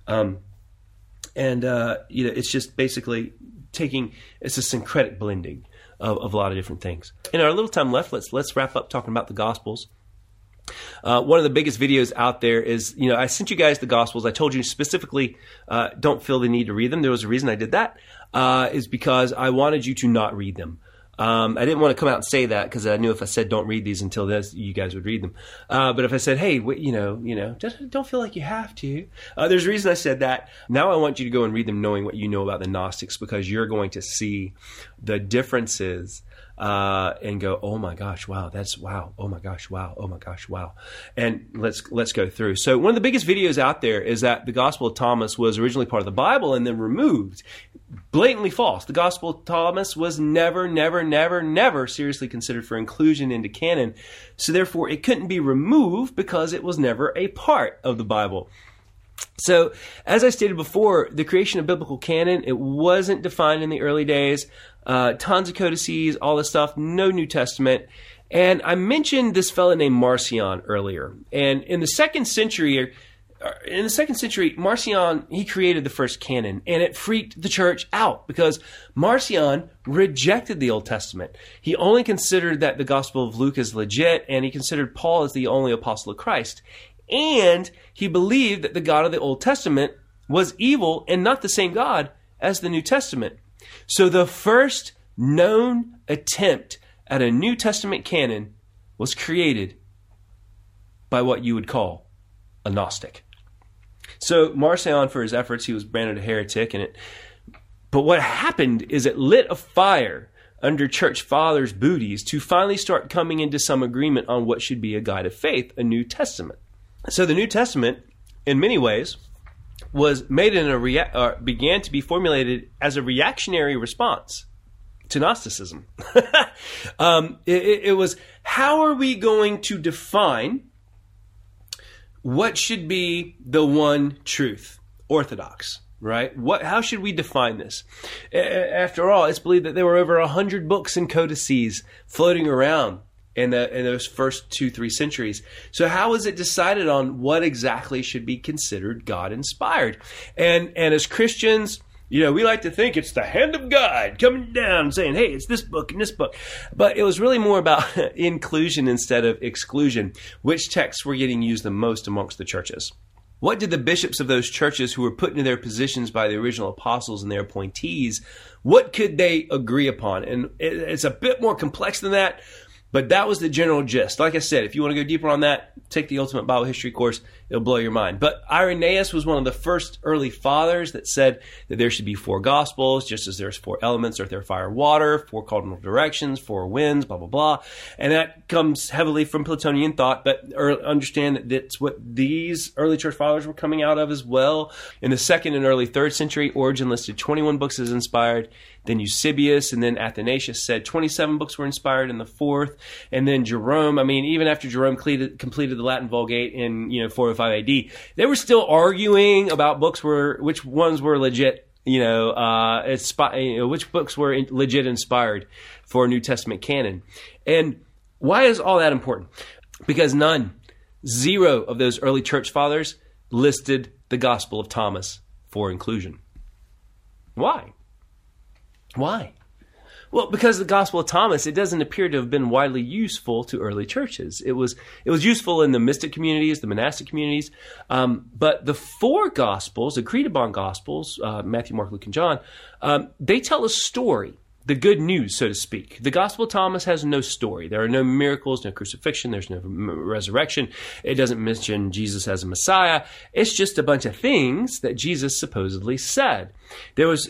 Speaker 1: It's just basically it's a syncretic blending of a lot of different things. In our little time left, let's wrap up talking about the Gospels. One of the biggest videos out there is, I sent you guys the Gospels. I told you specifically, don't feel the need to read them. There was a reason I did that, is because I wanted you to not read them. I didn't want to come out and say that because I knew if I said don't read these until this, you guys would read them. But if I said, hey, just don't feel like you have to. There's a reason I said that. Now I want you to go and read them knowing what you know about the Gnostics, because you're going to see the differences and go, oh my gosh, wow, that's wow. Oh my gosh, wow. Oh my gosh, wow. And let's go through. So one of the biggest videos out there is that the Gospel of Thomas was originally part of the Bible and then removed. Blatantly false. The Gospel of Thomas was never seriously considered for inclusion into canon. So therefore it couldn't be removed because it was never a part of the Bible. So, as I stated before, the creation of biblical canon, it wasn't defined in the early days. Tons of codices, all this stuff, no New Testament. And I mentioned this fellow named Marcion earlier. And in the second century, Marcion, he created the first canon, and it freaked the church out because Marcion rejected the Old Testament. He only considered that the Gospel of Luke is legit, and he considered Paul as the only apostle of Christ. And he believed that the God of the Old Testament was evil and not the same God as the New Testament. So the first known attempt at a New Testament canon was created by what you would call a Gnostic. So Marcion, for his efforts, he was branded a heretic in it. But what happened is it lit a fire under church fathers' booties to finally start coming into some agreement on what should be a guide of faith, a New Testament. So the New Testament, in many ways, was made began to be formulated as a reactionary response to Gnosticism. It was, how are we going to define what should be the one truth, orthodox, right? How should we define this? After all, it's believed that there were over 100 books and codices floating around in those first 2-3 centuries. So how is it decided on what exactly should be considered God-inspired? And as Christians, we like to think it's the hand of God coming down saying, hey, it's this book and this book. But it was really more about inclusion instead of exclusion. Which texts were getting used the most amongst the churches? What did the bishops of those churches who were put into their positions by the original apostles and their appointees, what could they agree upon? And it's a bit more complex than that, but that was the general gist. Like I said, if you want to go deeper on that, take the Ultimate Bible History course. It'll blow your mind. But Irenaeus was one of the first early fathers that said that there should be 4 gospels, just as there's 4 elements, earth, air, fire, water, 4 cardinal directions, 4 winds, blah, blah, blah. And that comes heavily from Platonian thought, but understand that that's what these early church fathers were coming out of as well. In the 2nd and early 3rd century, Origen listed 21 books as inspired. Then Eusebius and then Athanasius said 27 books were inspired in the 4th. And then Jerome, even after Jerome completed the Latin Vulgate in 405 AD, they were still arguing about which ones were legit, which books were legit inspired for a New Testament canon. And why is all that important? Because zero of those early church fathers listed the Gospel of Thomas for inclusion. Why? Well, because the Gospel of Thomas, it doesn't appear to have been widely useful to early churches. It was useful in the mystic communities, the monastic communities, but the 4 Gospels, agreed upon Gospels, Matthew, Mark, Luke, and John, they tell a story, the good news, so to speak. The Gospel of Thomas has no story. There are no miracles, no crucifixion, there's no resurrection. It doesn't mention Jesus as a Messiah. It's just a bunch of things that Jesus supposedly said. There was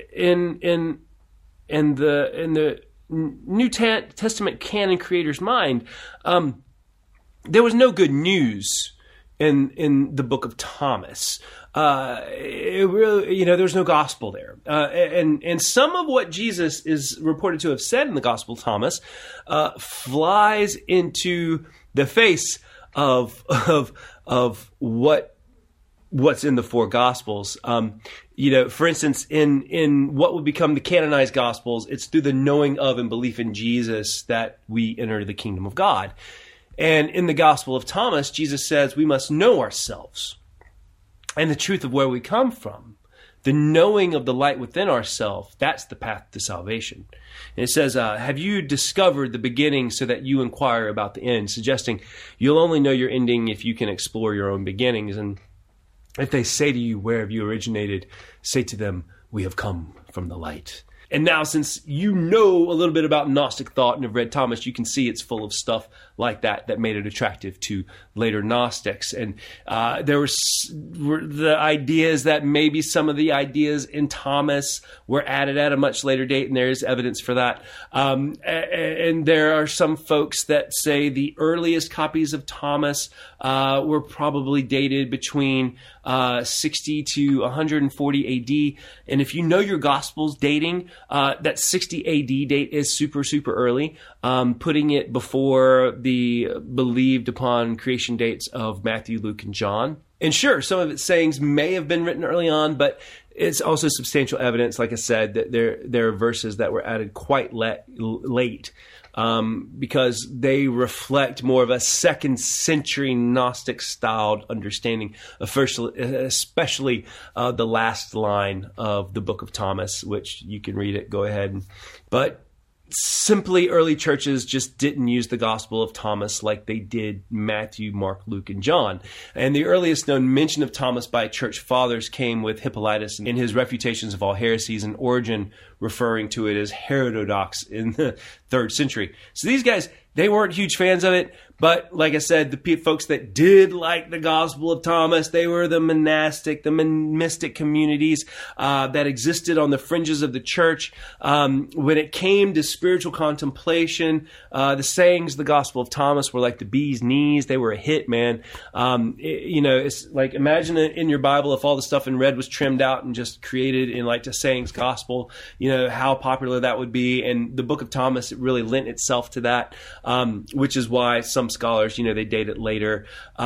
Speaker 1: in the New Testament canon creator's mind, there was no good news in the book of Thomas. It really, there's no gospel there. And some of what Jesus is reported to have said in the Gospel of Thomas flies into the face of what's in the 4 Gospels. For instance, in what would become the canonized Gospels, it's through the knowing of and belief in Jesus that we enter the kingdom of God. And in the Gospel of Thomas, Jesus says we must know ourselves and the truth of where we come from. The knowing of the light within ourselves, that's the path to salvation. And it says, have you discovered the beginning so that you inquire about the end? Suggesting you'll only know your ending if you can explore your own beginnings. And if they say to you, where have you originated? Say to them, we have come from the light. And now, since you know a little bit about Gnostic thought and have read Thomas, you can see it's full of stuff like that made it attractive to later Gnostics. And there were the ideas that maybe some of the ideas in Thomas were added at a much later date, and there is evidence for that. And there are some folks that say the earliest copies of Thomas were probably dated between 60 to 140 AD. And if you know your Gospels dating, that 60 AD date is super, super early, putting it before the believed upon creation dates of Matthew, Luke, and John. And sure, some of its sayings may have been written early on, but it's also substantial evidence, like I said, that there are verses that were added quite late because they reflect more of a second century Gnostic styled understanding, especially the last line of the Book of Thomas, which you can read it. Go ahead. But simply, early churches just didn't use the Gospel of Thomas like they did Matthew, Mark, Luke, and John. And the earliest known mention of Thomas by church fathers came with Hippolytus in his Refutations of All Heresies, and Origen referring to it as heterodox in the 3rd century. So these guys, they weren't huge fans of it. But like I said, the folks that did like the Gospel of Thomas, they were the monastic, the mystic communities that existed on the fringes of the church. When it came to spiritual contemplation, the sayings of the Gospel of Thomas were like the bee's knees. They were a hit, man. It's like, imagine in your Bible if all the stuff in red was trimmed out and just created in like the sayings gospel, how popular that would be. And the Book of Thomas, it really lent itself to that, which is why some scholars, they date it later.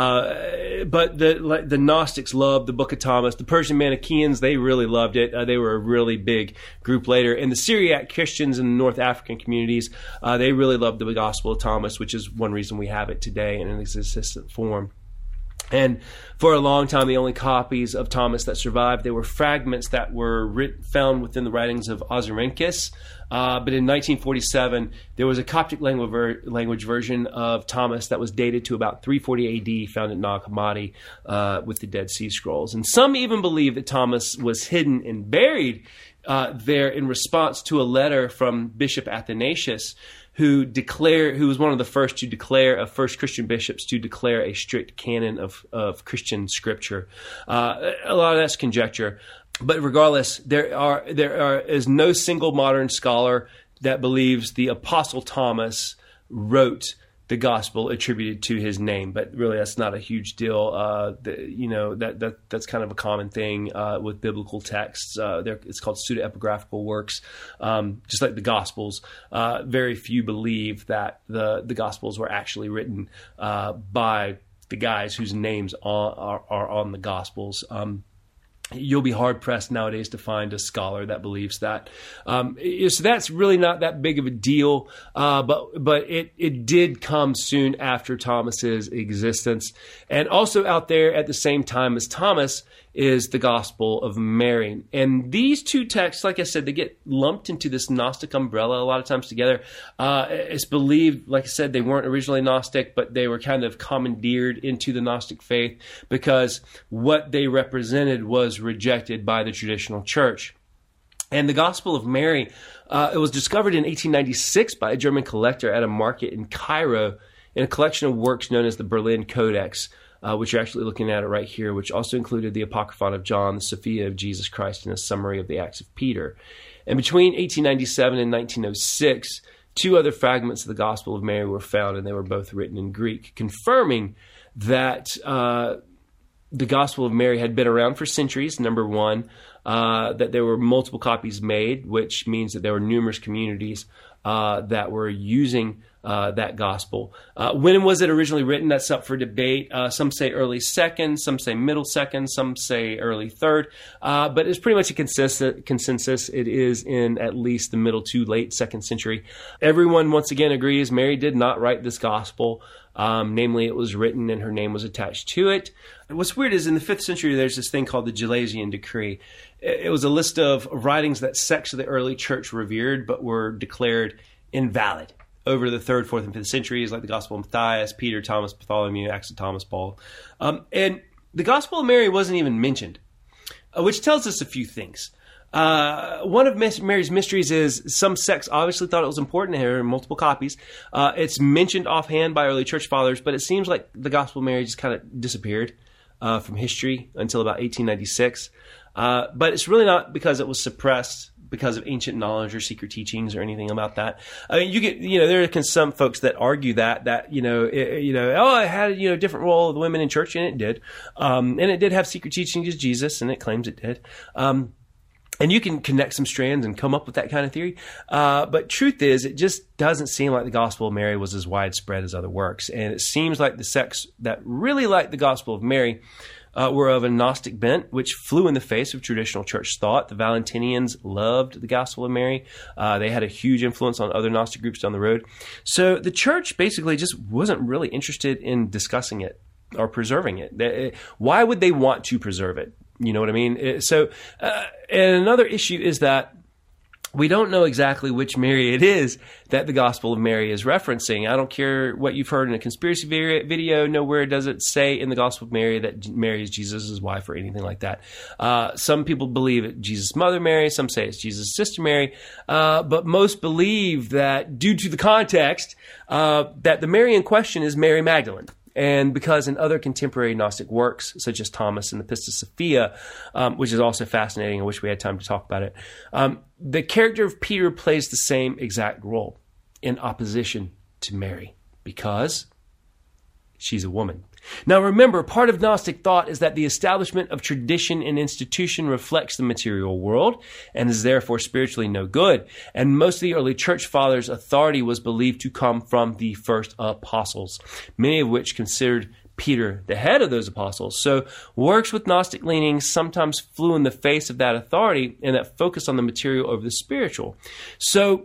Speaker 1: But the Gnostics loved the Book of Thomas. The Persian Manichaeans, they really loved it. They were a really big group later. And the Syriac Christians in the North African communities, they really loved the Gospel of Thomas, which is one reason we have it today in its existent form. And for a long time, the only copies of Thomas that survived, they were fragments that were found within the writings of Osirhynchus. But in 1947, there was a Coptic language version of Thomas that was dated to about 340 AD, found at Nag Hammadi with the Dead Sea Scrolls. And some even believe that Thomas was hidden and buried there in response to a letter from Bishop Athanasius, who was one of the first Christian bishops to declare a strict canon of Christian scripture. A lot of that's conjecture, but regardless, there is no single modern scholar that believes the Apostle Thomas wrote the gospel attributed to his name. But really, that's not a huge deal. That's kind of a common thing with biblical texts. It's called pseudepigraphical works, just like the Gospels. Very few believe that the Gospels were actually written by the guys whose names are on the Gospels. You'll be hard-pressed nowadays to find a scholar that believes that. So that's really not that big of a deal, but it did come soon after Thomas's existence. And also out there at the same time as Thomas is the Gospel of Mary. And these two texts, like I said, they get lumped into this Gnostic umbrella a lot of times together. It's believed, like I said, they weren't originally Gnostic, but they were kind of commandeered into the Gnostic faith because what they represented was rejected by the traditional church. And the Gospel of Mary, it was discovered in 1896 by a German collector at a market in Cairo in a collection of works known as the Berlin Codex, which you're actually looking at it right here, which also included the Apocryphon of John, the Sophia of Jesus Christ, and a summary of the Acts of Peter. And between 1897 and 1906, two other fragments of the Gospel of Mary were found, and they were both written in Greek, confirming that the Gospel of Mary had been around for centuries, number one, that there were multiple copies made, which means that there were numerous communities that were using that gospel. When was it originally written? That's up for debate. Some say early 2nd, some say middle 2nd, some say early 3rd. But it's pretty much a consensus. It is in at least the middle to late 2nd century. Everyone once again agrees Mary did not write this gospel. Namely, it was written and her name was attached to it. And what's weird is in the 5th century, there's this thing called the Gelasian Decree. It was a list of writings that sects of the early church revered but were declared invalid over the 3rd, 4th, and 5th centuries, like the Gospel of Matthias, Peter, Thomas, Bartholomew, Acts of Thomas, Paul. And the Gospel of Mary wasn't even mentioned, which tells us a few things. One of Mary's mysteries is some sects obviously thought it was important to have her in multiple copies. It's mentioned offhand by early church fathers, but it seems like the Gospel of Mary just kind of disappeared from history until about 1896. But it's really not because it was suppressed because of ancient knowledge or secret teachings or anything about that. I mean, there are some folks that argue that it had a different role of the women in church, and it did, and it did have secret teachings as Jesus, and it claims it did. And you can connect some strands and come up with that kind of theory. But truth is, it just doesn't seem like the Gospel of Mary was as widespread as other works. And it seems like the sects that really like the Gospel of Mary were of a Gnostic bent, which flew in the face of traditional church thought. The Valentinians loved the Gospel of Mary. They had a huge influence on other Gnostic groups down the road. So the church basically just wasn't really interested in discussing it or preserving it. Why would they want to preserve it? You know what I mean? So, and another issue is that we don't know exactly which Mary it is that the Gospel of Mary is referencing. I don't care what you've heard in a conspiracy video. Nowhere does it say in the Gospel of Mary that Mary is Jesus' wife or anything like that. Some people believe it's Jesus' mother Mary. Some say it's Jesus' sister Mary. But most believe that due to the context, that the Mary in question is Mary Magdalene. And because in other contemporary Gnostic works, such as Thomas and the Pistis Sophia, which is also fascinating, I wish we had time to talk about it, the character of Peter plays the same exact role in opposition to Mary because she's a woman. Now remember, part of Gnostic thought is that the establishment of tradition and institution reflects the material world and is therefore spiritually no good. And most of the early church fathers' authority was believed to come from the first apostles, many of which considered Peter the head of those apostles. So works with Gnostic leanings sometimes flew in the face of that authority and that focus on the material over the spiritual. So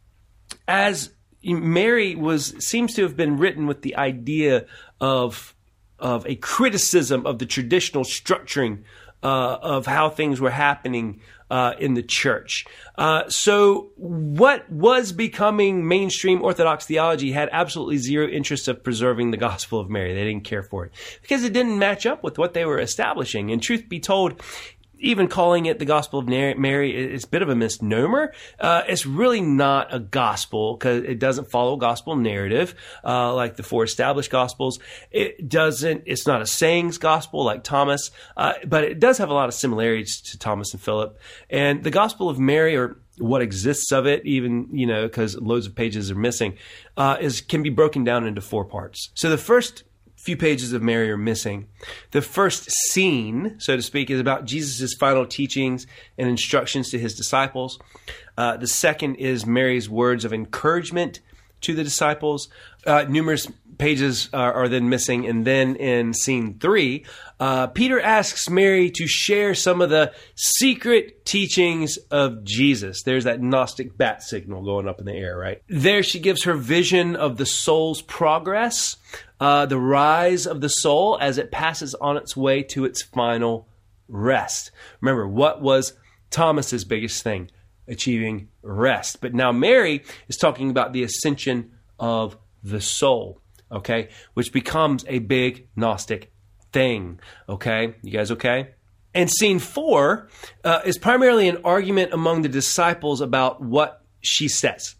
Speaker 1: as Mary seems to have been written with the idea of a criticism of the traditional structuring of how things were happening in the church. So what was becoming mainstream Orthodox theology had absolutely zero interest of preserving the Gospel of Mary. They didn't care for it because it didn't match up with what they were establishing. And truth be told, even calling it the Gospel of Mary is a bit of a misnomer. It's really not a gospel because it doesn't follow a gospel narrative like the four established gospels. It's not a sayings gospel like Thomas, but it does have a lot of similarities to Thomas and Philip. And the Gospel of Mary, or what exists of it, even, because loads of pages are missing, can be broken down into 4 parts. So the first few pages of Mary are missing. The first scene, so to speak, is about Jesus' final teachings and instructions to his disciples. The second is Mary's words of encouragement to the disciples. Numerous pages are then missing. And then in scene 3, Peter asks Mary to share some of the secret teachings of Jesus. There's that Gnostic bat signal going up in the air, right? There she gives her vision of the soul's progress, the rise of the soul as it passes on its way to its final rest. Remember, what was Thomas's biggest thing? Achieving rest. But now Mary is talking about the ascension of the soul, okay? Which becomes a big Gnostic thing, okay? You guys okay? And scene 4 is primarily an argument among the disciples about what she says.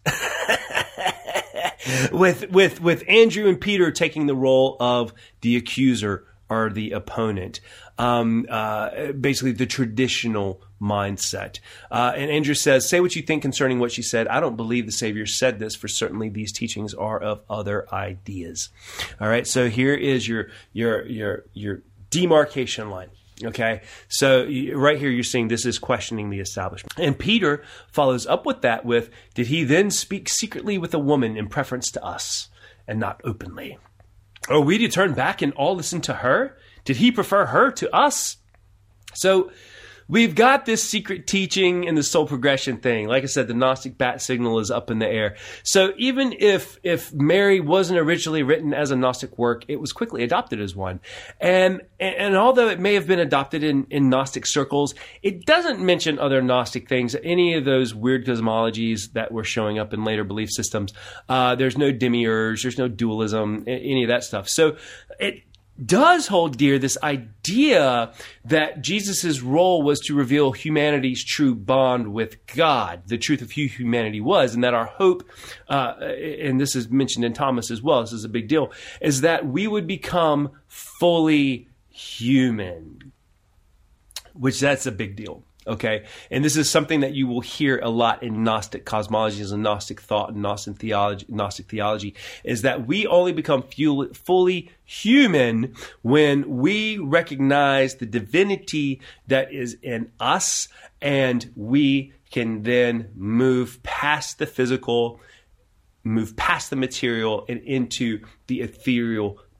Speaker 1: with Andrew and Peter taking the role of the accuser or the opponent, basically the traditional mindset. And Andrew says, say what you think concerning what she said. I don't believe the Savior said this, for certainly these teachings are of other ideas. All right, so here is your demarcation line. Okay, so right here you're seeing this is questioning the establishment. And Peter follows up with that with, did he then speak secretly with a woman in preference to us and not openly? Are we to turn back and all listen to her? Did he prefer her to us? So we've got this secret teaching and the soul progression thing. Like I said, the Gnostic bat signal is up in the air. So even if Mary wasn't originally written as a Gnostic work, it was quickly adopted as one. And although it may have been adopted in Gnostic circles, it doesn't mention other Gnostic things, any of those weird cosmologies that were showing up in later belief systems. There's no demiurge, there's no dualism, any of that stuff. So it does hold dear this idea that Jesus' role was to reveal humanity's true bond with God, the truth of who humanity was, and that our hope, and this is mentioned in Thomas as well, this is a big deal, is that we would become fully human, which that's a big deal. Okay, and this is something that you will hear a lot in Gnostic cosmologies and Gnostic thought and Gnostic theology, is that we only become fully human when we recognize the divinity that is in us, and we can then move past the physical, move past the material, and into the ethereal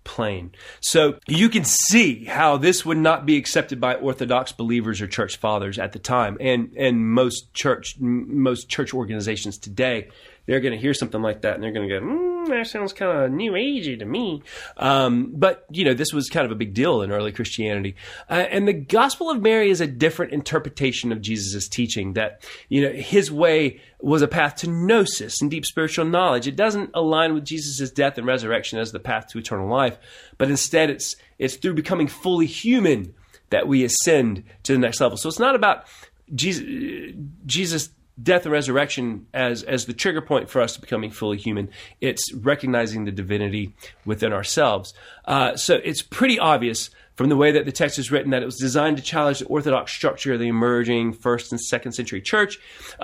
Speaker 1: plain. So you can see how this would not be accepted by Orthodox believers or church fathers at the time, and most church organizations today. They're going to hear something like that and they're going to go, that sounds kind of new agey to me. But this was kind of a big deal in early Christianity. And the Gospel of Mary is a different interpretation of Jesus' teaching, that, his way was a path to gnosis and deep spiritual knowledge. It doesn't align with Jesus' death and resurrection as the path to eternal life, but instead it's through becoming fully human that we ascend to the next level. So it's not about Jesus' death and resurrection as the trigger point for us to becoming fully human. It's recognizing the divinity within ourselves. So it's pretty obvious from the way that the text is written that it was designed to challenge the orthodox structure of the emerging 1st and 2nd century church.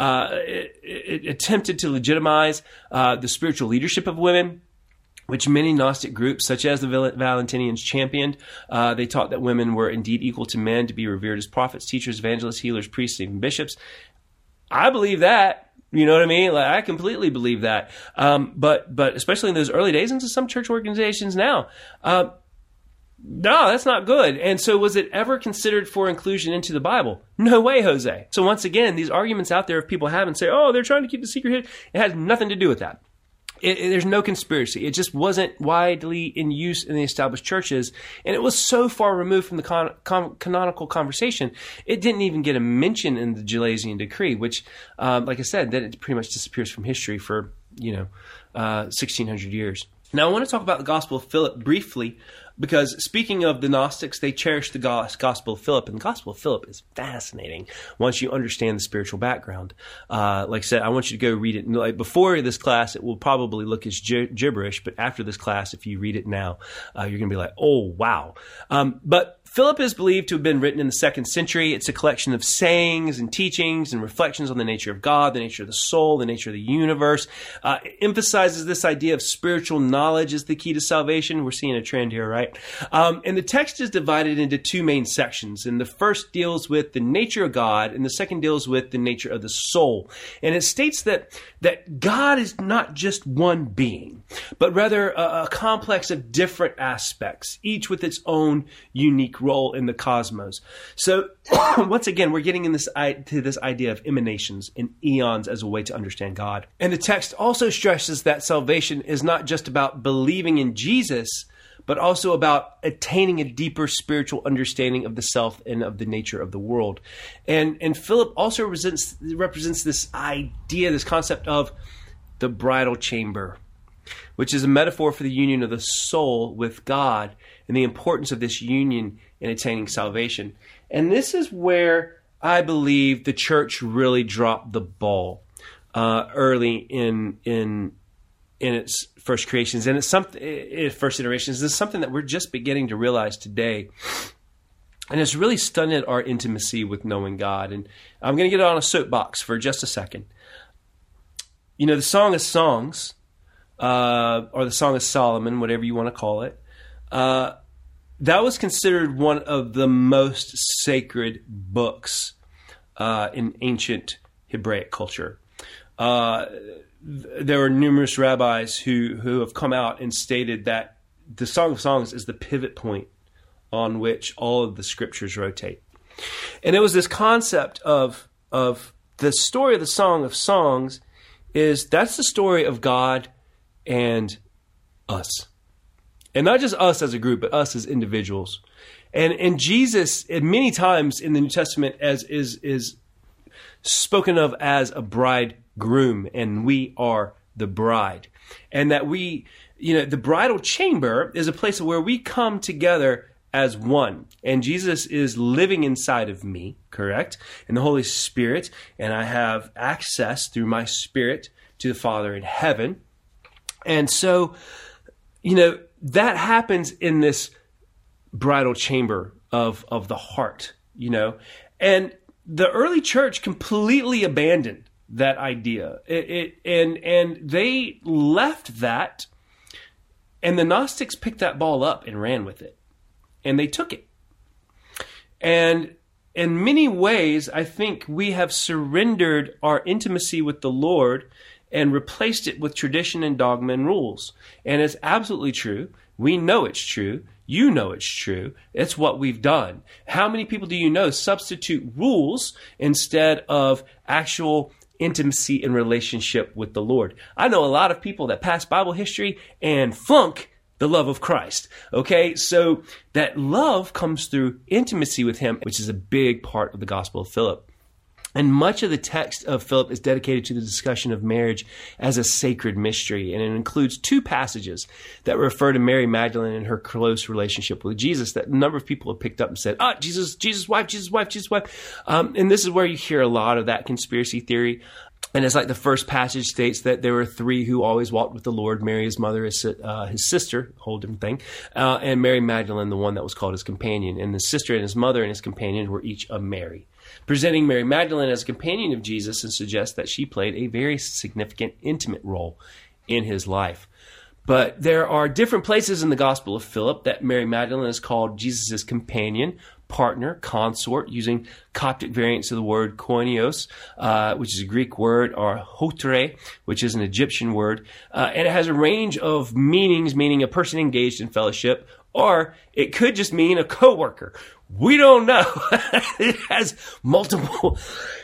Speaker 1: It attempted to legitimize the spiritual leadership of women, which many Gnostic groups, such as the Valentinians, championed. They taught that women were indeed equal to men, to be revered as prophets, teachers, evangelists, healers, priests, even bishops. I believe that. You know what I mean? Like, I completely believe that. But especially in those early days, and to some church organizations now, no, that's not good. And so was it ever considered for inclusion into the Bible? No way, Jose. So once again, these arguments out there of people have and say, oh, they're trying to keep the secret hidden. It has nothing to do with that. There's no conspiracy. It just wasn't widely in use in the established churches, and it was so far removed from the canonical conversation, it didn't even get a mention in the Gelasian decree, which, like I said, then it pretty much disappears from history for 1,600 years. Now, I want to talk about the Gospel of Philip briefly, because speaking of the Gnostics, they cherish the Gospel of Philip, and the Gospel of Philip is fascinating once you understand the spiritual background. Like I said, I want you to go read it. Like, before this class, it will probably look as gibberish, but after this class, if you read it now, you're going to be like, oh, wow. But Philip is believed to have been written in the 2nd century. It's a collection of sayings and teachings and reflections on the nature of God, the nature of the soul, the nature of the universe. It emphasizes this idea of spiritual knowledge as the key to salvation. We're seeing a trend here, right? And the text is divided into two main sections. And the first deals with the nature of God, and the second deals with the nature of the soul. And it states that God is not just one being, but rather a complex of different aspects, each with its own unique role in the cosmos. So once again, we're getting to this idea of emanations and eons as a way to understand God. And the text also stresses that salvation is not just about believing in Jesus, but also about attaining a deeper spiritual understanding of the self and of the nature of the world. And Philip also represents this idea, this concept of the bridal chamber, which is a metaphor for the union of the soul with God and the importance of this union in attaining salvation. And this is where I believe the church really dropped the ball early in its first creations, and first iterations. This is something that we're just beginning to realize today, and it's really stunted our intimacy with knowing God. And I'm going to get on a soapbox for just a second. The Song of Songs, or the Song of Solomon, whatever you want to call it, that was considered one of the most sacred books in ancient Hebraic culture. There were numerous rabbis who have come out and stated that the Song of Songs is the pivot point on which all of the scriptures rotate. And it was this concept of the story of the Song of Songs that's the story of God and us. And not just us as a group, but us as individuals. And Jesus, many times in the New Testament, is spoken of as a bridegroom, and we are the bride. And that the bridal chamber is a place where we come together as one. And Jesus is living inside of me, correct? And the Holy Spirit, and I have access through my spirit to the Father in heaven. And so, that happens in this bridal chamber of the heart, and the early church completely abandoned that idea. And they left that, and the Gnostics picked that ball up and ran with it, and they took it. And in many ways, I think we have surrendered our intimacy with the Lord and replaced it with tradition and dogma and rules. And it's absolutely true. We know it's true. You know it's true. It's what we've done. How many people do you know substitute rules instead of actual intimacy and relationship with the Lord? I know a lot of people that pass Bible history and flunk the love of Christ. Okay, so that love comes through intimacy with him, which is a big part of the Gospel of Philip. And much of the text of Philip is dedicated to the discussion of marriage as a sacred mystery. And it includes two passages that refer to Mary Magdalene and her close relationship with Jesus that a number of people have picked up and said, Jesus' wife. And this is where you hear a lot of that conspiracy theory. And it's like the first passage states that there were three who always walked with the Lord: Mary, his mother, his sister, whole different thing, and Mary Magdalene, the one that was called his companion. And his sister and his mother and his companion were each a Mary, presenting Mary Magdalene as a companion of Jesus and suggests that she played a very significant, intimate role in his life. But there are different places in the Gospel of Philip that Mary Magdalene is called Jesus' companion, partner, consort, using Coptic variants of the word koinios, which is a Greek word, or hotre, which is an Egyptian word. And it has a range of meanings, meaning a person engaged in fellowship, or it could just mean a coworker. We don't know. It has multiple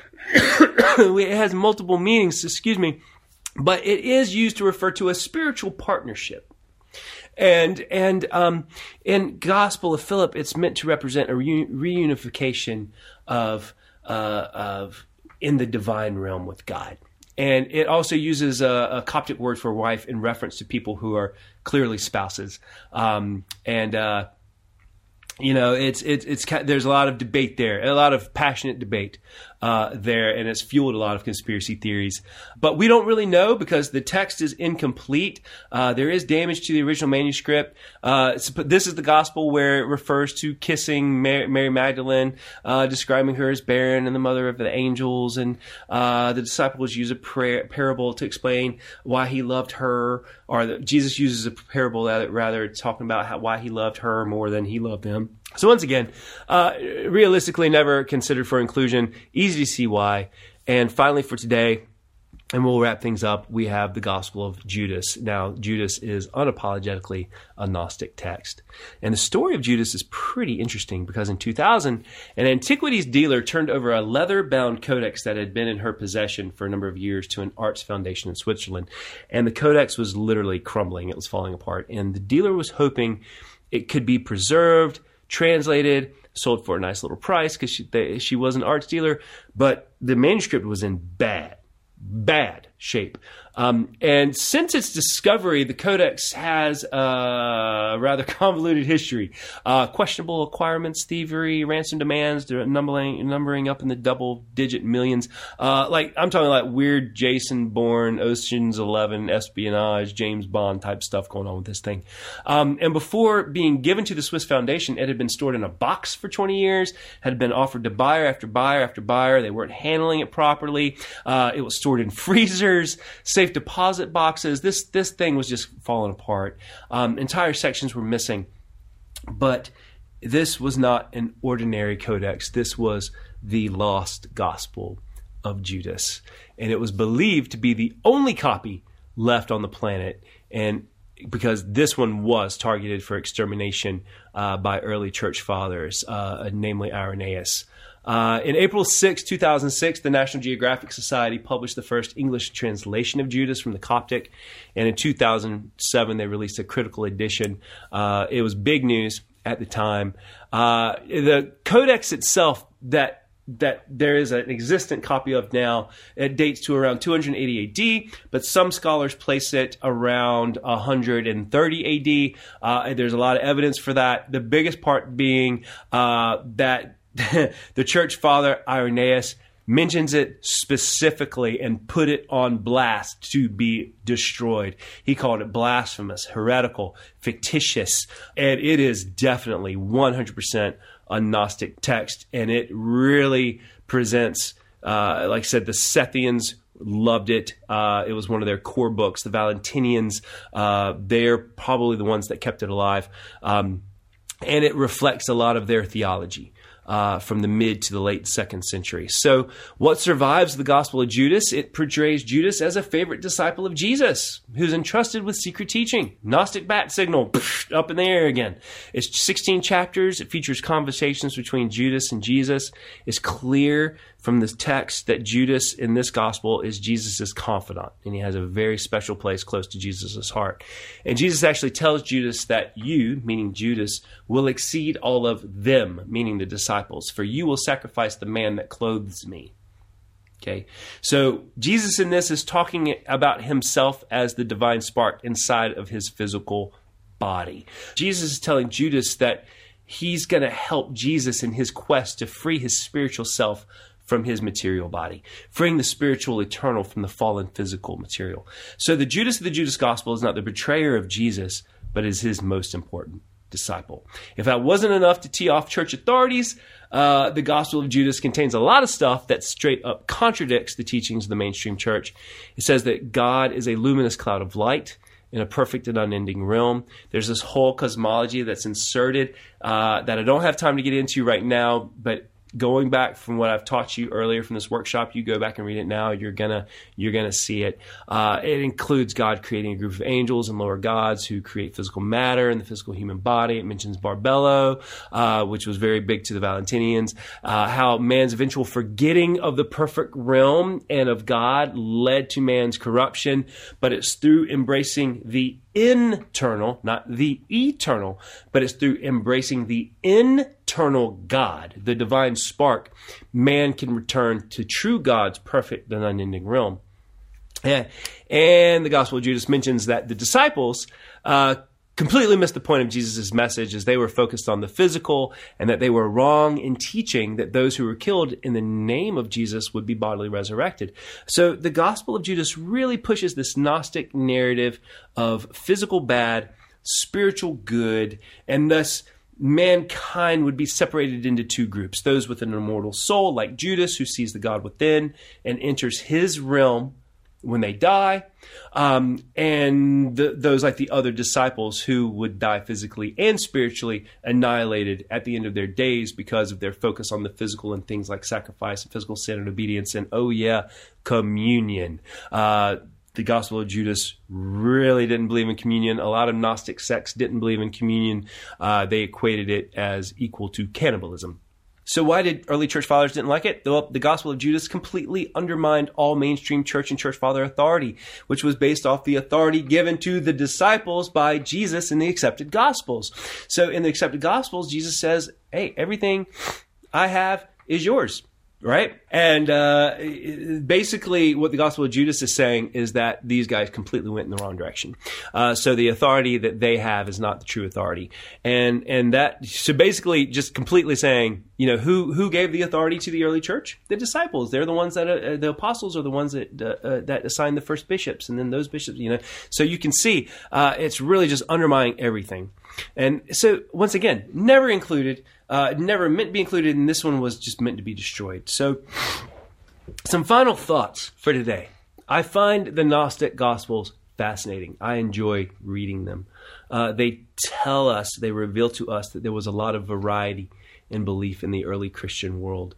Speaker 1: meanings, but it is used to refer to a spiritual partnership. And in Gospel of Philip, it's meant to represent a reunification of in the divine realm with God. And it also uses a Coptic word for wife in reference to people who are clearly spouses. There's a lot of debate there, a lot of passionate debate there, and it's fueled a lot of conspiracy theories. But we don't really know because the text is incomplete. There is damage to the original manuscript. This is the gospel where it refers to kissing Mary Magdalene, describing her as barren and the mother of the angels, and the disciples use a parable to explain why he loved her, or Jesus uses a parable rather talking about why he loved her more than he loved them. So once again, realistically never considered for inclusion. Easy to see why. And finally for today, and we'll wrap things up, we have the Gospel of Judas. Now, Judas is unapologetically a Gnostic text. And the story of Judas is pretty interesting because in 2000, an antiquities dealer turned over a leather-bound codex that had been in her possession for a number of years to an arts foundation in Switzerland. And the codex was literally crumbling. It was falling apart. And the dealer was hoping it could be preserved, translated, sold for a nice little price because she was an arts dealer, but the manuscript was in bad shape. And since its discovery, the Codex has a rather convoluted history. Questionable acquirements, thievery, ransom demands, numbering up in the double-digit millions. I'm talking like weird Jason Bourne, Ocean's 11, espionage, James Bond type stuff going on with this thing. And before being given to the Swiss Foundation, it had been stored in a box for 20 years, had been offered to buyer after buyer after buyer. They weren't handling it properly. It was stored in freezers, safe deposit boxes. This thing was just falling apart. Entire sections were missing. But this was not an ordinary codex. This was the lost gospel of Judas. And it was believed to be the only copy left on the planet. And because this one was targeted for extermination by early church fathers, namely Irenaeus. In April 6, 2006, the National Geographic Society published the first English translation of Judas from the Coptic. And in 2007, they released a critical edition. It was big news at the time. The Codex itself that there is an existent copy of now, it dates to around 280 AD, but some scholars place it around 130 AD. There's a lot of evidence for that. The biggest part being that the church father Irenaeus mentions it specifically and put it on blast to be destroyed. He called it blasphemous, heretical, fictitious, and it is definitely 100% a Gnostic text, and it really presents, like I said, the Sethians loved it. It was one of their core books. The Valentinians, they're probably the ones that kept it alive, and it reflects a lot of their theology. from the mid to the late 2nd century. So what survives the Gospel of Judas? It portrays Judas as a favorite disciple of Jesus who's entrusted with secret teaching. Gnostic bat signal, up in the air again. It's 16 chapters. It features conversations between Judas and Jesus. It's clear from this text that Judas in this gospel is Jesus' confidant, and he has a very special place close to Jesus' heart. And Jesus actually tells Judas that you, meaning Judas, will exceed all of them, meaning the disciples, for you will sacrifice the man that clothes me. Okay, so Jesus in this is talking about himself as the divine spark inside of his physical body. Jesus is telling Judas that he's going to help Jesus in his quest to free his spiritual self from his material body, freeing the spiritual eternal from the fallen physical material. So the Judas of the Judas Gospel is not the betrayer of Jesus, but is his most important disciple. If that wasn't enough to tee off church authorities, the Gospel of Judas contains a lot of stuff that straight up contradicts the teachings of the mainstream church. It says that God is a luminous cloud of light in a perfect and unending realm. There's this whole cosmology that's inserted that I don't have time to get into right now, but going back from what I've taught you earlier from this workshop, you go back and read it now, you're gonna see it. It includes God creating a group of angels and lower gods who create physical matter and the physical human body. It mentions Barbello, which was very big to the Valentinians, how man's eventual forgetting of the perfect realm and of God led to man's corruption, but it's through embracing the internal, not the eternal, but it's through embracing the internal God, the divine spark, man can return to true God's perfect and unending realm. And the Gospel of Judas mentions that the disciples completely missed the point of Jesus' message as they were focused on the physical, and that they were wrong in teaching that those who were killed in the name of Jesus would be bodily resurrected. So the Gospel of Judas really pushes this Gnostic narrative of physical bad, spiritual good, and thus mankind would be separated into two groups. Those with an immortal soul, like Judas, who sees the God within and enters his realm when they die, and those like the other disciples who would die physically and spiritually, annihilated at the end of their days because of their focus on the physical and things like sacrifice and physical sin and obedience and, communion. The Gospel of Judas really didn't believe in communion. A lot of Gnostic sects didn't believe in communion. They equated it as equal to cannibalism. So why did early church fathers didn't like it? Well, the Gospel of Judas completely undermined all mainstream church and church father authority, which was based off the authority given to the disciples by Jesus in the accepted Gospels. So in the accepted Gospels, Jesus says, hey, everything I have is yours. Right? And basically what the Gospel of Judas is saying is that these guys completely went in the wrong direction. So the authority that they have is not the true authority. And that, so basically just completely saying, who gave the authority to the early church? The disciples. They're the ones that, the apostles are the ones that assigned the first bishops, and then those bishops, So you can see, it's really just undermining everything. And so once again, never included, never meant to be included, and this one was just meant to be destroyed. So some final thoughts for today. I find the Gnostic Gospels fascinating. I enjoy reading them. They tell us, they reveal to us that there was a lot of variety in belief in the early Christian world.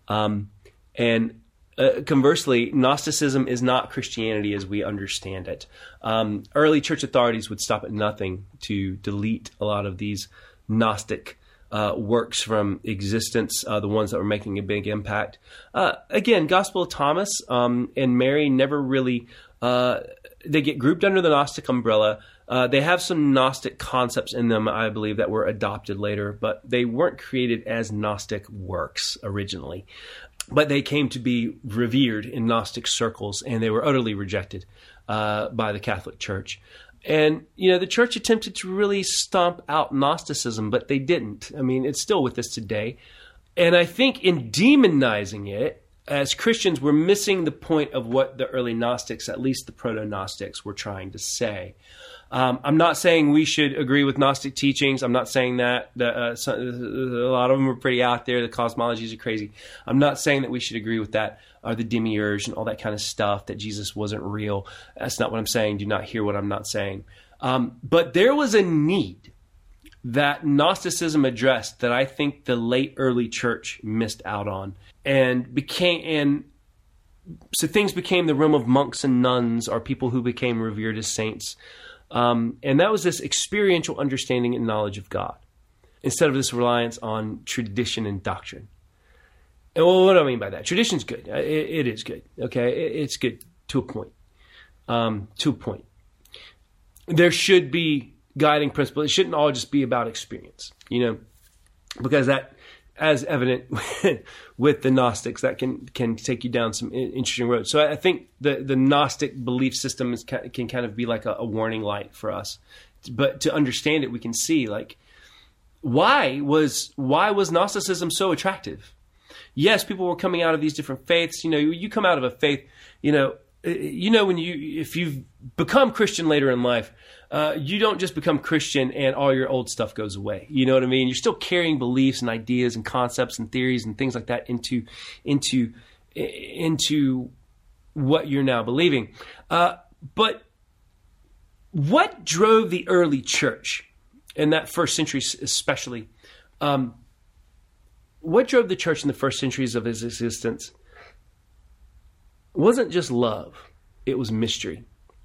Speaker 1: Conversely, Gnosticism is not Christianity as we understand it. Early church authorities would stop at nothing to delete a lot of these Gnostic works from existence, the ones that were making a big impact. Again, Gospel of Thomas and Mary never really, they get grouped under the Gnostic umbrella. They have some Gnostic concepts in them, I believe, that were adopted later, but they weren't created as Gnostic works originally. But they came to be revered in Gnostic circles, and they were utterly rejected by the Catholic Church. And, the church attempted to really stomp out Gnosticism, but they didn't. I mean, it's still with us today. And I think in demonizing it, as Christians, we're missing the point of what the early Gnostics, at least the proto-Gnostics, were trying to say. I'm not saying we should agree with Gnostic teachings. I'm not saying that. A lot of them are pretty out there. The cosmologies are crazy. I'm not saying that we should agree with that, or the demiurge and all that kind of stuff, that Jesus wasn't real. That's not what I'm saying. Do not hear what I'm not saying. But there was a need that Gnosticism addressed that I think the late early church missed out on, so things became the realm of monks and nuns, or people who became revered as saints. And that was this experiential understanding and knowledge of God, instead of this reliance on tradition and doctrine. And what do I mean by that? Tradition's good. It is good. Okay, it's good to a point. To a point. There should be guiding principles. It shouldn't all just be about experience, because that, as evident with the Gnostics, that can take you down some interesting roads. So I think the Gnostic belief system can kind of be like a warning light for us. But to understand it, we can see why was Gnosticism so attractive? Yes, people were coming out of these different faiths. You come out of a faith, if you've become Christian later in life, you don't just become Christian and all your old stuff goes away. You know what I mean? You're still carrying beliefs and ideas and concepts and theories and things like that into what you're now believing. But what drove the early church in that first century especially? What drove the church in the first centuries of its existence wasn't just love. It was mystery.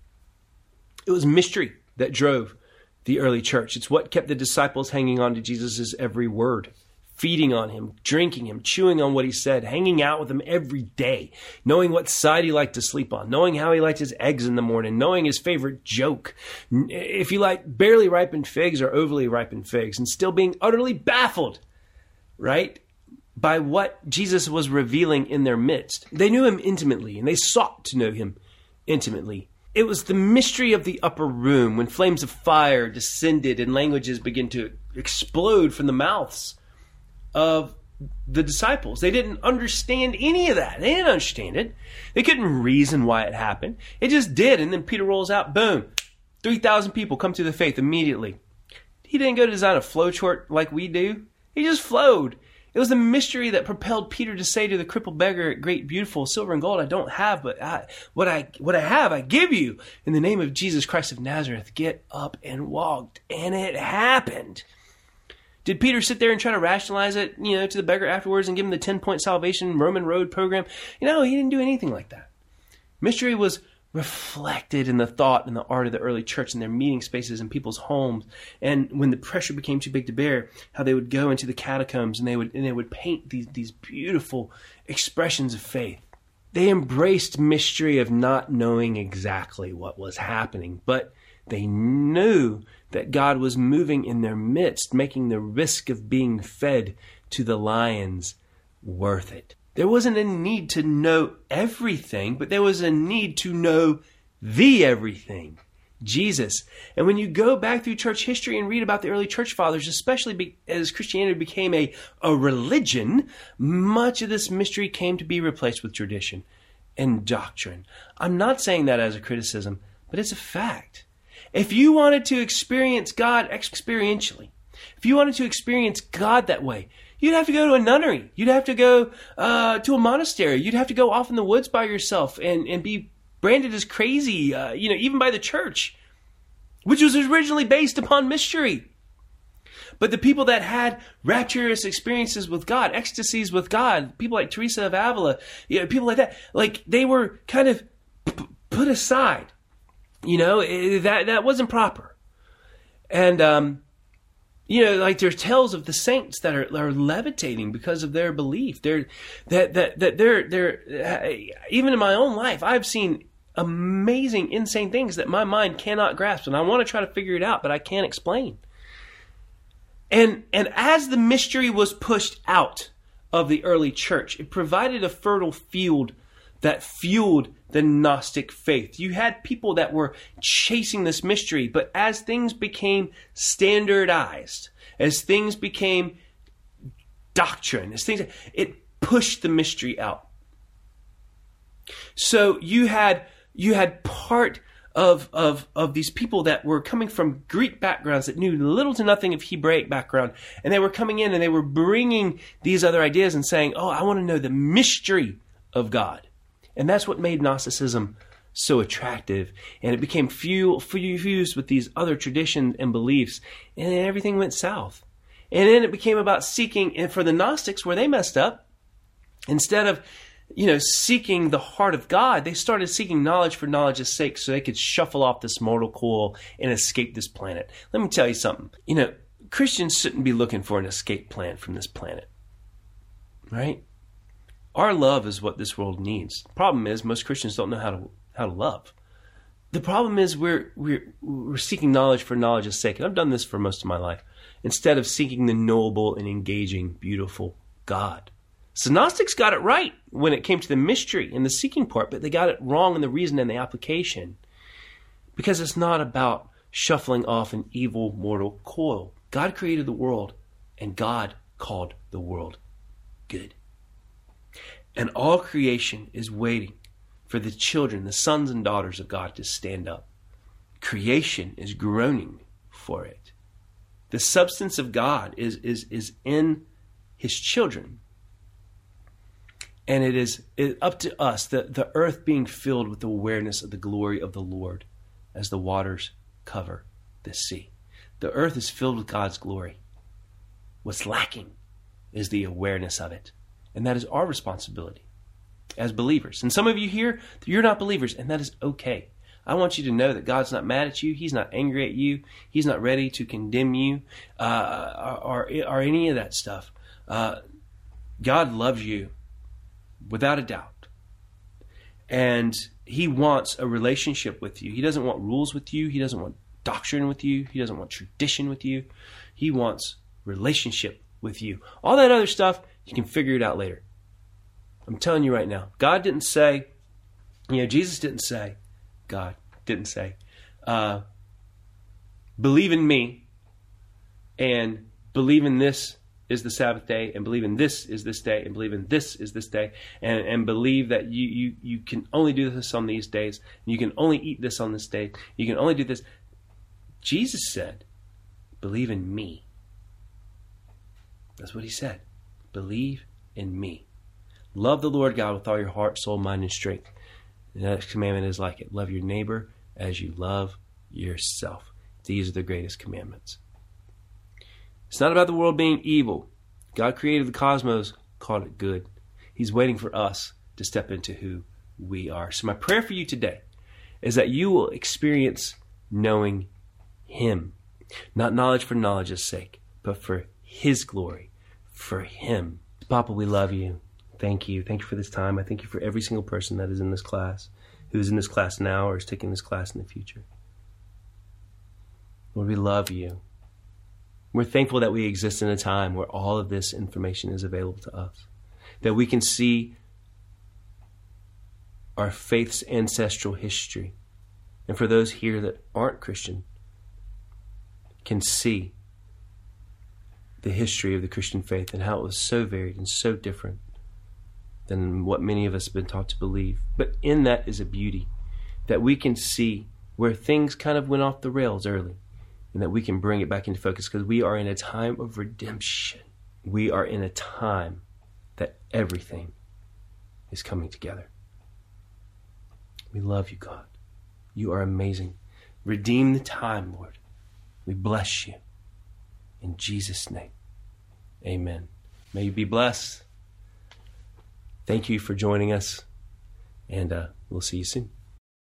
Speaker 1: It was mystery that drove the early church. It's what kept the disciples hanging on to Jesus' every word, feeding on him, drinking him, chewing on what he said, hanging out with him every day, knowing what side he liked to sleep on, knowing how he liked his eggs in the morning, knowing his favorite joke, if he liked barely ripened figs or overly ripened figs, and still being utterly baffled, right, by what Jesus was revealing in their midst. They knew him intimately, and they sought to know him intimately. It was the mystery of the upper room when flames of fire descended and languages began to explode from the mouths of the disciples. They didn't understand any of that. They didn't understand it. They couldn't reason why it happened. It just did. And then Peter rolls out, boom, 3,000 people come to the faith immediately. He didn't go to design a flowchart like we do. He just flowed. It was the mystery that propelled Peter to say to the crippled beggar, "Great, beautiful, silver and gold I don't have, but what I have I give you. In the name of Jesus Christ of Nazareth, get up and walk." And it happened. Did Peter sit there and try to rationalize it, to the beggar afterwards and give him the 10-point salvation Roman road program? He didn't do anything like that. Mystery was reflected in the thought and the art of the early church in their meeting spaces in people's homes. And when the pressure became too big to bear, how they would go into the catacombs and they would paint these beautiful expressions of faith. They embraced mystery of not knowing exactly what was happening, but they knew that God was moving in their midst, making the risk of being fed to the lions worth it. There wasn't a need to know everything, but there was a need to know the everything, Jesus. And when you go back through church history and read about the early church fathers, especially as Christianity became a religion, much of this mystery came to be replaced with tradition and doctrine. I'm not saying that as a criticism, but it's a fact. If you wanted to experience God experientially, if you wanted to experience God that way, you'd have to go to a nunnery. You'd have to go to a monastery. You'd have to go off in the woods by yourself and be branded as crazy, even by the church, which was originally based upon mystery. But the people that had rapturous experiences with God, ecstasies with God, people like Teresa of Avila, people like that, they were kind of put aside. That wasn't proper. And, there's tales of the saints that are levitating because of their belief. They're even in my own life, I've seen amazing, insane things that my mind cannot grasp, and I want to try to figure it out, but I can't explain. And as the mystery was pushed out of the early church, it provided a fertile field that fueled the Gnostic faith. You had people that were chasing this mystery, but as things became standardized, as things became doctrine, it pushed the mystery out. So you had part of these people that were coming from Greek backgrounds that knew little to nothing of Hebraic background, and they were coming in and they were bringing these other ideas and saying, "Oh, I want to know the mystery of God." And that's what made Gnosticism so attractive, and it became fused with these other traditions and beliefs, and then everything went south. And then it became about seeking, and for the Gnostics, where they messed up, instead of seeking the heart of God, they started seeking knowledge for knowledge's sake so they could shuffle off this mortal coil and escape this planet. Let me tell you something. Christians shouldn't be looking for an escape plan from this planet, right? Our love is what this world needs. The problem is most Christians don't know how to love. The problem is we're seeking knowledge for knowledge's sake. And I've done this for most of my life, instead of seeking the knowable and engaging, beautiful God. So Gnostics got it right when it came to the mystery and the seeking part, but they got it wrong in the reason and the application. Because it's not about shuffling off an evil mortal coil. God created the world, and God called the world good. And all creation is waiting for the children, the sons and daughters of God, to stand up. Creation is groaning for it. The substance of God is in his children. And it is up to us, the earth being filled with the awareness of the glory of the Lord as the waters cover the sea. The earth is filled with God's glory. What's lacking is the awareness of it. And that is our responsibility as believers. And some of you here, you're not believers, and that is okay. I want you to know that God's not mad at you. He's not angry at you. He's not ready to condemn you or any of that stuff. God loves you without a doubt. And he wants a relationship with you. He doesn't want rules with you. He doesn't want doctrine with you. He doesn't want tradition with you. He wants relationship with you. All that other stuff, you can figure it out later. I'm telling you right now. God didn't say, Jesus didn't say, God didn't say, believe in me and believe in this is the Sabbath day, and believe in this is this day, and believe in this is this day, and believe that you can only do this on these days, and you can only eat this on this day, you can only do this. Jesus said, believe in me. That's what he said. Believe in me. Love the Lord God with all your heart, soul, mind, and strength. The next commandment is like it. Love your neighbor as you love yourself. These are the greatest commandments. It's not about the world being evil. God created the cosmos, called it good. He's waiting for us to step into who we are. So my prayer for you today is that you will experience knowing him. Not knowledge for knowledge's sake, but for his glory, for him. Papa, we love you. Thank you. Thank you for this time. I thank you for every single person that is in this class, who is in this class now or is taking this class in the future. Lord, we love you. We're thankful that we exist in a time where all of this information is available to us, that we can see our faith's ancestral history. And for those here that aren't Christian, can see the history of the Christian faith and how it was so varied and so different than what many of us have been taught to believe. But in that is a beauty, that we can see where things kind of went off the rails early, and that we can bring it back into focus, because we are in a time of redemption. We are in a time that everything is coming together. We love you, God. You are amazing. Redeem the time, Lord. We bless you. In Jesus' name, amen. May you be blessed. Thank you for joining us, and we'll see you soon.